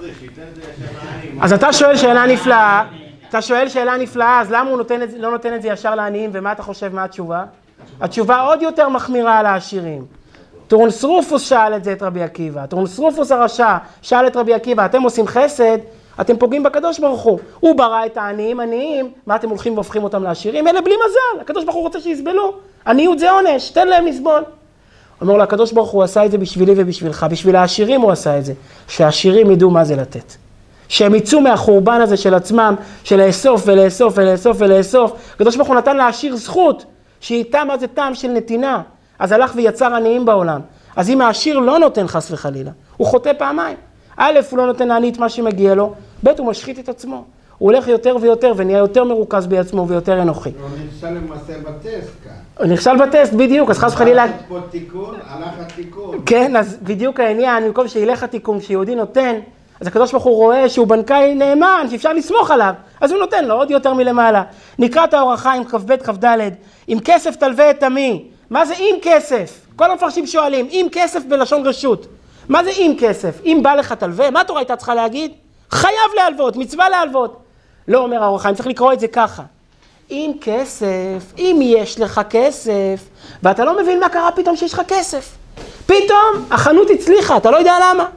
S2: אז אתה שואל שאלה נפלאה, אתה שואל שאלה נפלאה, אז למה הוא נותן את, לא נותן את זה ישר לעניים, ומה אתה חושב, מה התשובה? התשובה עוד יותר מחמירה על העשירים. טורנסרופוס שאל את זה את רבי עקיבא, טורנסרופוס הרשע שאל את רבי עקיבא, אתם עושים חסד, אתם פוגעים בקדוש ברוך הוא. הוא ברא את העניים עניים, מה אתם הולכים והופכים אותם לעשירים? אלה בלי מזל, הקדוש ברוך הוא רוצה שיסבלו. עניות זה עונש, תן להם לסבול. אומר לו, הקדוש ברוך הוא עשה את זה בשבילי ובשבילך, בשביל העשירים הוא עשה את זה, שהעשירים ידעו מה זה לתת. שהם יצאו מהחורבן הזה של עצמם, של לאסוף ולאסוף ולאסוף ולאסוף. הקדוש ברוך הוא נתן לעשיר זכות, שאיתה מה זה טעם של נתינה. אז הלך ויצר עניים בעולם. אז אם העשיר לא נותן חס וחלילה, הוא חוטא פעמיים. א', הוא לא נותן לעני את מה שמגיע לו, ב', הוא משחית את עצמו. הוא הולך יותר ויותר ונהיה יותר מרוכז בעצמו ויותר אנוכי.
S7: הוא נכשל למעשה בטסט כאן.
S2: הוא נכשל בטסט, בדיוק, אז חס וחלילה...
S7: הלך פה תיקון, הלך התיקון.
S2: כן, אז בדיוק העניין, במקום שילך התיקון, כשיהודי נותן, אז הקדוש ברוך הוא רואה שהוא בנקאי נאמן, שאפשר לסמוך עליו, אז הוא נותן לו עוד יותר מלמעלה. נקרא את האור החיים, כ"ב כ"ד, עם כסף תלווה את עמי. מה זה עם כסף? כל המפרשים שואלים, עם כסף בלשון רשות. מה זה עם כסף? אם בא לך תלווה, מה התורה הייתה צריכה להגיד? חייב להלוות, מצווה להלוות. לא אומר האור החיים, צריך לקרוא את זה ככה. עם כסף, אם יש לך כסף, ואתה לא מבין מה קרה פתאום שיש לך כסף. פתאום החנות הצליחה, אתה לא יודע למה.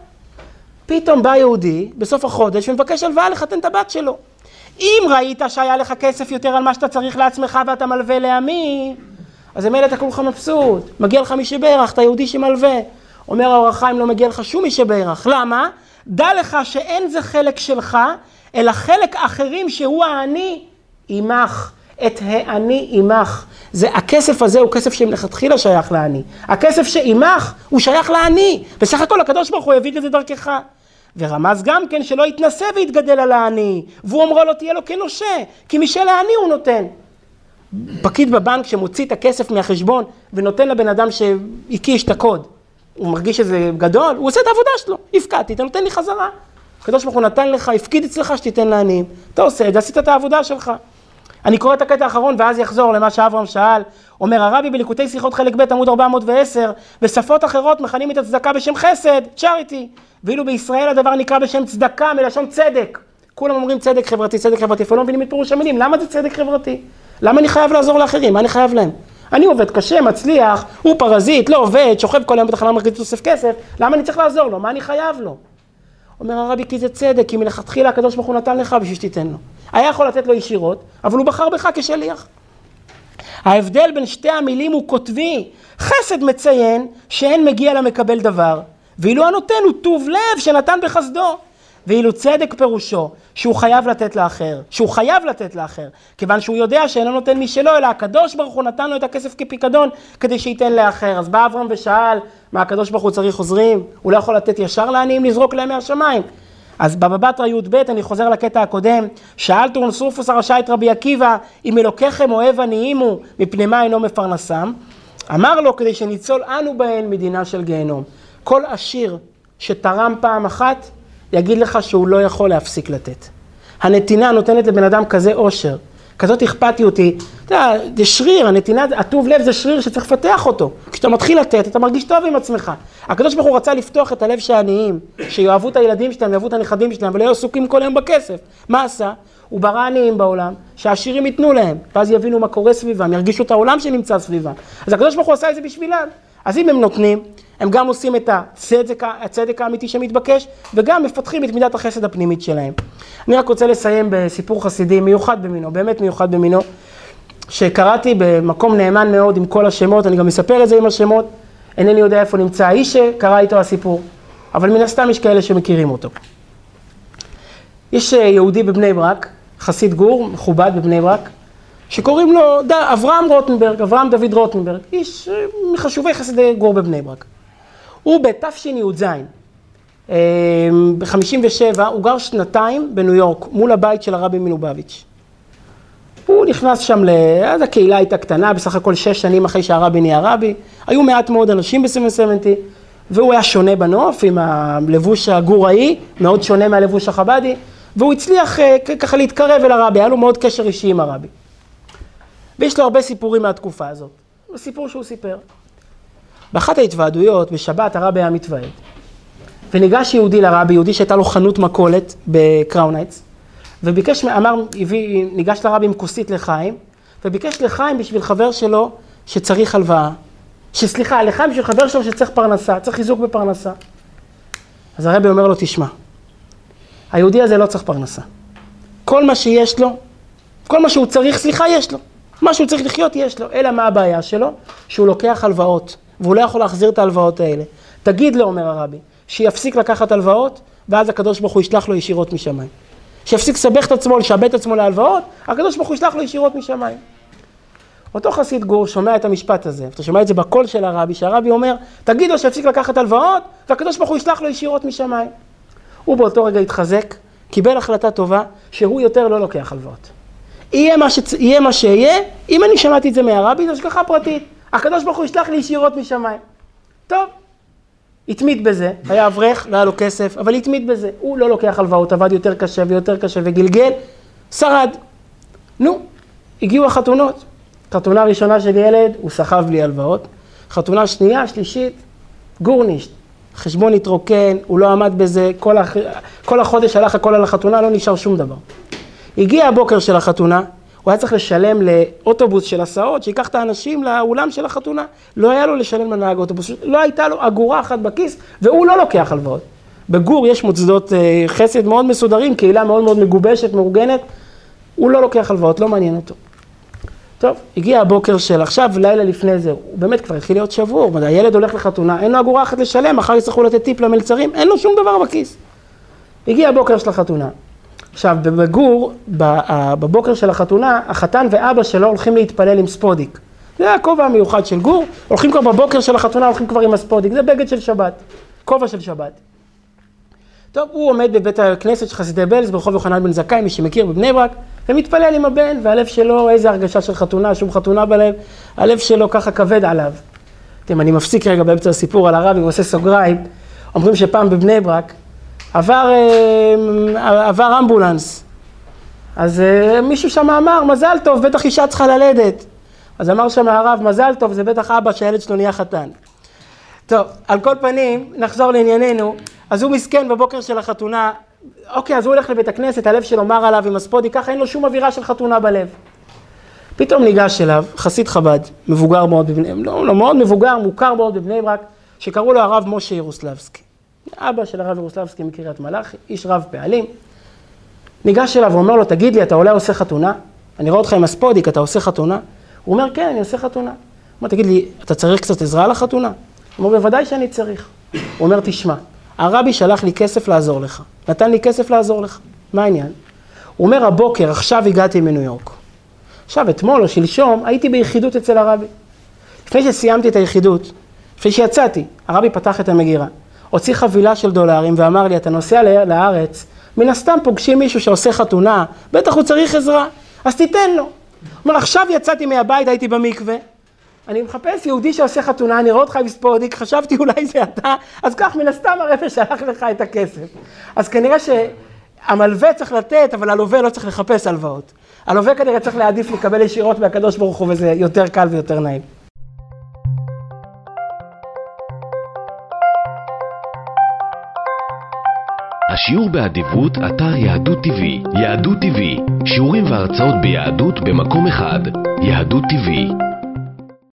S2: פתאום בא יהודי בסוף החודש ומבקש הלוואה לחתן את הבת שלו. אם ראית שהיה לך כסף יותר על מה שאתה צריך לעצמך ואתה מלווה לעמי, אז אם אלה אתה כולך מבסוט, מגיע לך מי שברך, אתה יהודי שמלווה. אומר האור החיים, לא מגיע לך שום מי שברך. למה? דע לך שאין זה חלק שלך, אלא חלק אחרים שהוא העני עמך. את העני עמך. זה, הכסף הזה הוא כסף שמלכתחילה שייך לעני. הכסף שעמך הוא שייך לעני. בסך הכל הקדוש ברוך הוא הביא את זה דרכך. ורמז גם כן שלא יתנסה ויתגדל על העני. והוא אמרו לו תהיה לו כנושה, כי משל העני הוא נותן. פקיד בבנק שמוציא את הכסף מהחשבון ונותן לבן אדם שהקיש את הקוד, הוא מרגיש שזה גדול, הוא עושה את העבודה שלו, הפקדתי, אתה נותן לי חזרה. הקדוש ברוך הוא נתן לך, הפקיד אצלך שתיתן לעניים. אתה עושה את זה, עשית את העבודה שלך. אני קורא את הקטע האחרון ואז יחזור למה שאברהם שאל. אומר הרבי בליקוטי שיחות חלק ב' עמוד ארבע מאות ועשר, בשפות אחרות מכנים את הצדקה בשם חסד, צ'ריטי, ואילו בישראל הדבר נקרא בשם צדקה מלשון צדק. כולם אומרים צדק חברתי, צדק חברתי, ולא מבינים את פירוש המילים. למה זה צדק חברתי? למה אני חייב לעזור לאחרים? מה אני חייב להם? אני עובד קשה, מצליח, הוא פרזיט, לא עובד, שוכב כל היום בתחנה מרכזית אוסף כסף, למה אני צריך לעזור לו? מה אני חייב לו? אומר הרבי כי זה צדק, כי מלכתחילה הקדוש ברוך הוא נתן לך בשביל שתיתן לו. היה יכול לתת לו ישירות, אבל הוא בחר בך כשליח. ההבדל בין שתי המילים הוא כותבי. חסד מציין שאין מגיע למקבל דבר, ואילו הנותן הוא טוב לב שנתן בחסדו. ואילו צדק פירושו שהוא חייב לתת לאחר, שהוא חייב לתת לאחר, כיוון שהוא יודע שאינו נותן משלו, אלא הקדוש ברוך הוא נתן לו את הכסף כפיקדון כדי שייתן לאחר. אז בא אברהם ושאל, מה הקדוש ברוך הוא צריך עוזרים? הוא לא יכול לתת ישר לעניים, לזרוק להם מהשמיים. אז בבא בתרא י"ב, אני חוזר לקטע הקודם, שאל טורנוס רופוס הרשע את רבי עקיבא, אם אלוקיכם אוהב עניים הוא, מפני מה אינו מפרנסם? אמר לו, כדי שניצול אנו בהן מדינה של גיהנום. כל עשיר שתרם פעם אחת, יגיד לך שהוא לא יכול להפסיק לתת. הנתינה נותנת לבן אדם כזה עושר, כזאת אכפתי אותי. אתה יודע, זה שריר, הנתינה, הטוב לב זה שריר שצריך לפתח אותו. כשאתה מתחיל לתת, אתה מרגיש טוב עם עצמך. הקדוש ברוך הוא רצה לפתוח את הלב של העניים, שיאהבו את הילדים שלהם, יאהבו את הנכדים שלהם, ולא יהיו עסוקים כל היום בכסף. מה עשה? הוא ברא עניים בעולם, שהעשירים ייתנו להם, ואז יבינו מה קורה סביבם, ירגישו את העולם שנמצא סביבם. אז הקדוש ברוך הוא עשה את זה בשבילם. אז אם הם נותנים, הם גם עושים את הצדק, הצדק האמיתי שמתבקש, וגם מפתחים את מידת החסד הפנימית שלהם. אני רק רוצה לסיים בסיפור חסידי מיוחד במינו, באמת מיוחד במינו, שקראתי במקום נאמן מאוד עם כל השמות, אני גם מספר את זה עם השמות, אינני יודע איפה נמצא האיש שקרא איתו הסיפור, אבל מן הסתם יש כאלה שמכירים אותו. יש יהודי בבני ברק, חסיד גור, מכובד בבני ברק, שקוראים לו ד... אברהם רוטנברג, אברהם דוד רוטנברג, איש מחשובי חסידי גור בבני ברק. הוא בתש"י, ב-חמישים ושבע, הוא גר שנתיים בניו יורק, מול הבית של הרבי מלובביץ'. הוא נכנס שם, אז הקהילה הייתה קטנה, בסך הכל שש שנים אחרי שהרבי נהיה רבי, היו מעט מאוד אנשים ב-שבע שבעים, והוא היה שונה בנוף עם הלבוש הגוראי, מאוד שונה מהלבוש החבדי, והוא הצליח ככה להתקרב אל הרבי, היה לו מאוד קשר אישי עם הרבי. ויש לו הרבה סיפורים מהתקופה הזאת. סיפור שהוא סיפר. באחת ההתוועדויות, בשבת, הרבי היה מתוועד. וניגש יהודי לרבי, יהודי שהייתה לו חנות מכולת בקראון הייטס, וביקש, אמר, ניגש לרבי עם כוסית לחיים, וביקש לחיים בשביל חבר שלו שצריך הלוואה. שסליחה, לחיים בשביל חבר שלו שצריך פרנסה, צריך חיזוק בפרנסה. אז הרבי אומר לו, תשמע, היהודי הזה לא צריך פרנסה. כל מה שיש לו, כל מה שהוא צריך, סליחה, יש לו. מה שהוא צריך לחיות יש לו, אלא מה הבעיה שלו? שהוא לוקח הלוואות, והוא לא יכול להחזיר את ההלוואות האלה. תגיד לו, אומר הרבי, שיפסיק לקחת הלוואות, ואז הקדוש ברוך הוא ישלח לו ישירות משמיים. שיפסיק לסבך את עצמו, לשעבד את עצמו להלוואות, הקדוש ברוך הוא ישלח לו ישירות משמיים. אותו חסיד גור שומע את המשפט הזה, אתה שומע את זה בקול של הרבי, שהרבי אומר, תגיד לו שיפסיק לקחת הלוואות, והקדוש ברוך הוא ישלח לו ישירות משמיים. הוא באותו רגע התחזק, קיבל החלטה טובה, שהוא יותר לא לוקח הלוואות. יהיה מה, שצ... יהיה מה שיהיה, אם אני שמעתי את זה מהרבי, זה השגחה פרטית. הקדוש ברוך הוא ישלח לי ישירות משמיים. טוב, התמיד בזה, היה אברך, לא היה לו כסף, אבל התמיד בזה. הוא לא לוקח הלוואות, עבד יותר קשה ויותר קשה וגלגל, שרד. נו, הגיעו החתונות. חתונה ראשונה של ילד, הוא שכב בלי הלוואות. חתונה שנייה, שלישית, גורנישט. חשבון התרוקן, הוא לא עמד בזה, כל, הח... כל החודש הלך הכל על החתונה, לא נשאר שום דבר. הגיע הבוקר של החתונה, הוא היה צריך לשלם לאוטובוס של הסעות, שיקח את האנשים לאולם של החתונה. לא היה לו לשלם לנהג אוטובוס, לא הייתה לו אגורה אחת בכיס, והוא לא לוקח הלוואות. בגור יש מוסדות חסד מאוד מסודרים, קהילה מאוד מאוד מגובשת, מאורגנת, הוא לא לוקח הלוואות, לא מעניין אותו. טוב, הגיע הבוקר של עכשיו, לילה לפני זה, הוא באמת כבר התחיל להיות שבור, הילד הולך לחתונה, אין לו אגורה אחת לשלם, מחר יצטרכו לתת טיפ למלצרים, אין לו שום דבר בכיס. הגיע הבוקר של החתונה. עכשיו, בגור, בבוקר של החתונה, החתן ואבא שלו הולכים להתפלל עם ספודיק. זה הכובע המיוחד של גור, הולכים כבר בבוקר של החתונה, הולכים כבר עם הספודיק, זה בגד של שבת, כובע של שבת. טוב, הוא עומד בבית הכנסת של חסידי בעלז ברחוב יוחנן בן זכאי, מי שמכיר, בבני ברק, ומתפלל עם הבן, והלב שלו, איזה הרגשה של חתונה, שום חתונה בלב, הלב שלו ככה כבד עליו. אתם, אני מפסיק רגע באמצע הסיפור על הרבי ועושה סוגריים, אומרים שפעם בבני ברק עבר, עבר אמבולנס, אז מישהו שם אמר, מזל טוב, בטח אישה צריכה ללדת. אז אמר שם הרב, מזל טוב, זה בטח אבא שהילד שלו נהיה חתן. טוב, על כל פנים, נחזור לענייננו. אז הוא מסכן בבוקר של החתונה, אוקיי, אז הוא הולך לבית הכנסת, הלב שלו מר עליו עם הספודי, ככה אין לו שום אווירה של חתונה בלב. פתאום ניגש אליו, חסיד חב"ד, מבוגר מאוד בבני, לא, לא מאוד מבוגר, מוכר מאוד בבני ברק, שקראו לו הרב משה ירוסלבסקי. אבא של הרב ירוסלבסקי מקריית מלאכי, איש רב פעלים. ניגש אליו ואומר לו, תגיד לי, אתה אולי עושה חתונה? אני רואה אותך עם הספודיק, אתה עושה חתונה? הוא אומר, כן, אני עושה חתונה. הוא אומר, תגיד לי, אתה צריך קצת עזרה לחתונה? הוא אומר, בוודאי שאני צריך. הוא אומר, תשמע, הרבי שלח לי כסף לעזור לך. נתן לי כסף לעזור לך. מה העניין? הוא אומר, הבוקר, עכשיו הגעתי מניו יורק. עכשיו, אתמול או שלשום, הייתי ביחידות אצל הרבי. לפני שסיימתי את היחידות, לפני שיצאתי, הרבי פתח את המגירה. הוציא חבילה של דולרים ואמר לי, אתה נוסע לארץ, מן הסתם פוגשים מישהו שעושה חתונה, בטח הוא צריך עזרה, אז תיתן לו. הוא אומר, עכשיו יצאתי מהבית, הייתי במקווה, אני מחפש יהודי שעושה חתונה, אני רואה אותך עם ספודיק, חשבתי אולי זה אתה, אז כך מן הסתם הרבי שלח לך את הכסף. אז כנראה שהמלווה צריך לתת, אבל הלווה לא צריך לחפש הלוואות. הלווה כנראה צריך להעדיף לקבל ישירות מהקדוש ברוך הוא, וזה יותר קל ויותר נעים.
S1: השיעור באדיבות, אתר יהדות טיווי. יהדות טיווי, שיעורים והרצאות ביהדות במקום אחד. יהדות טיווי.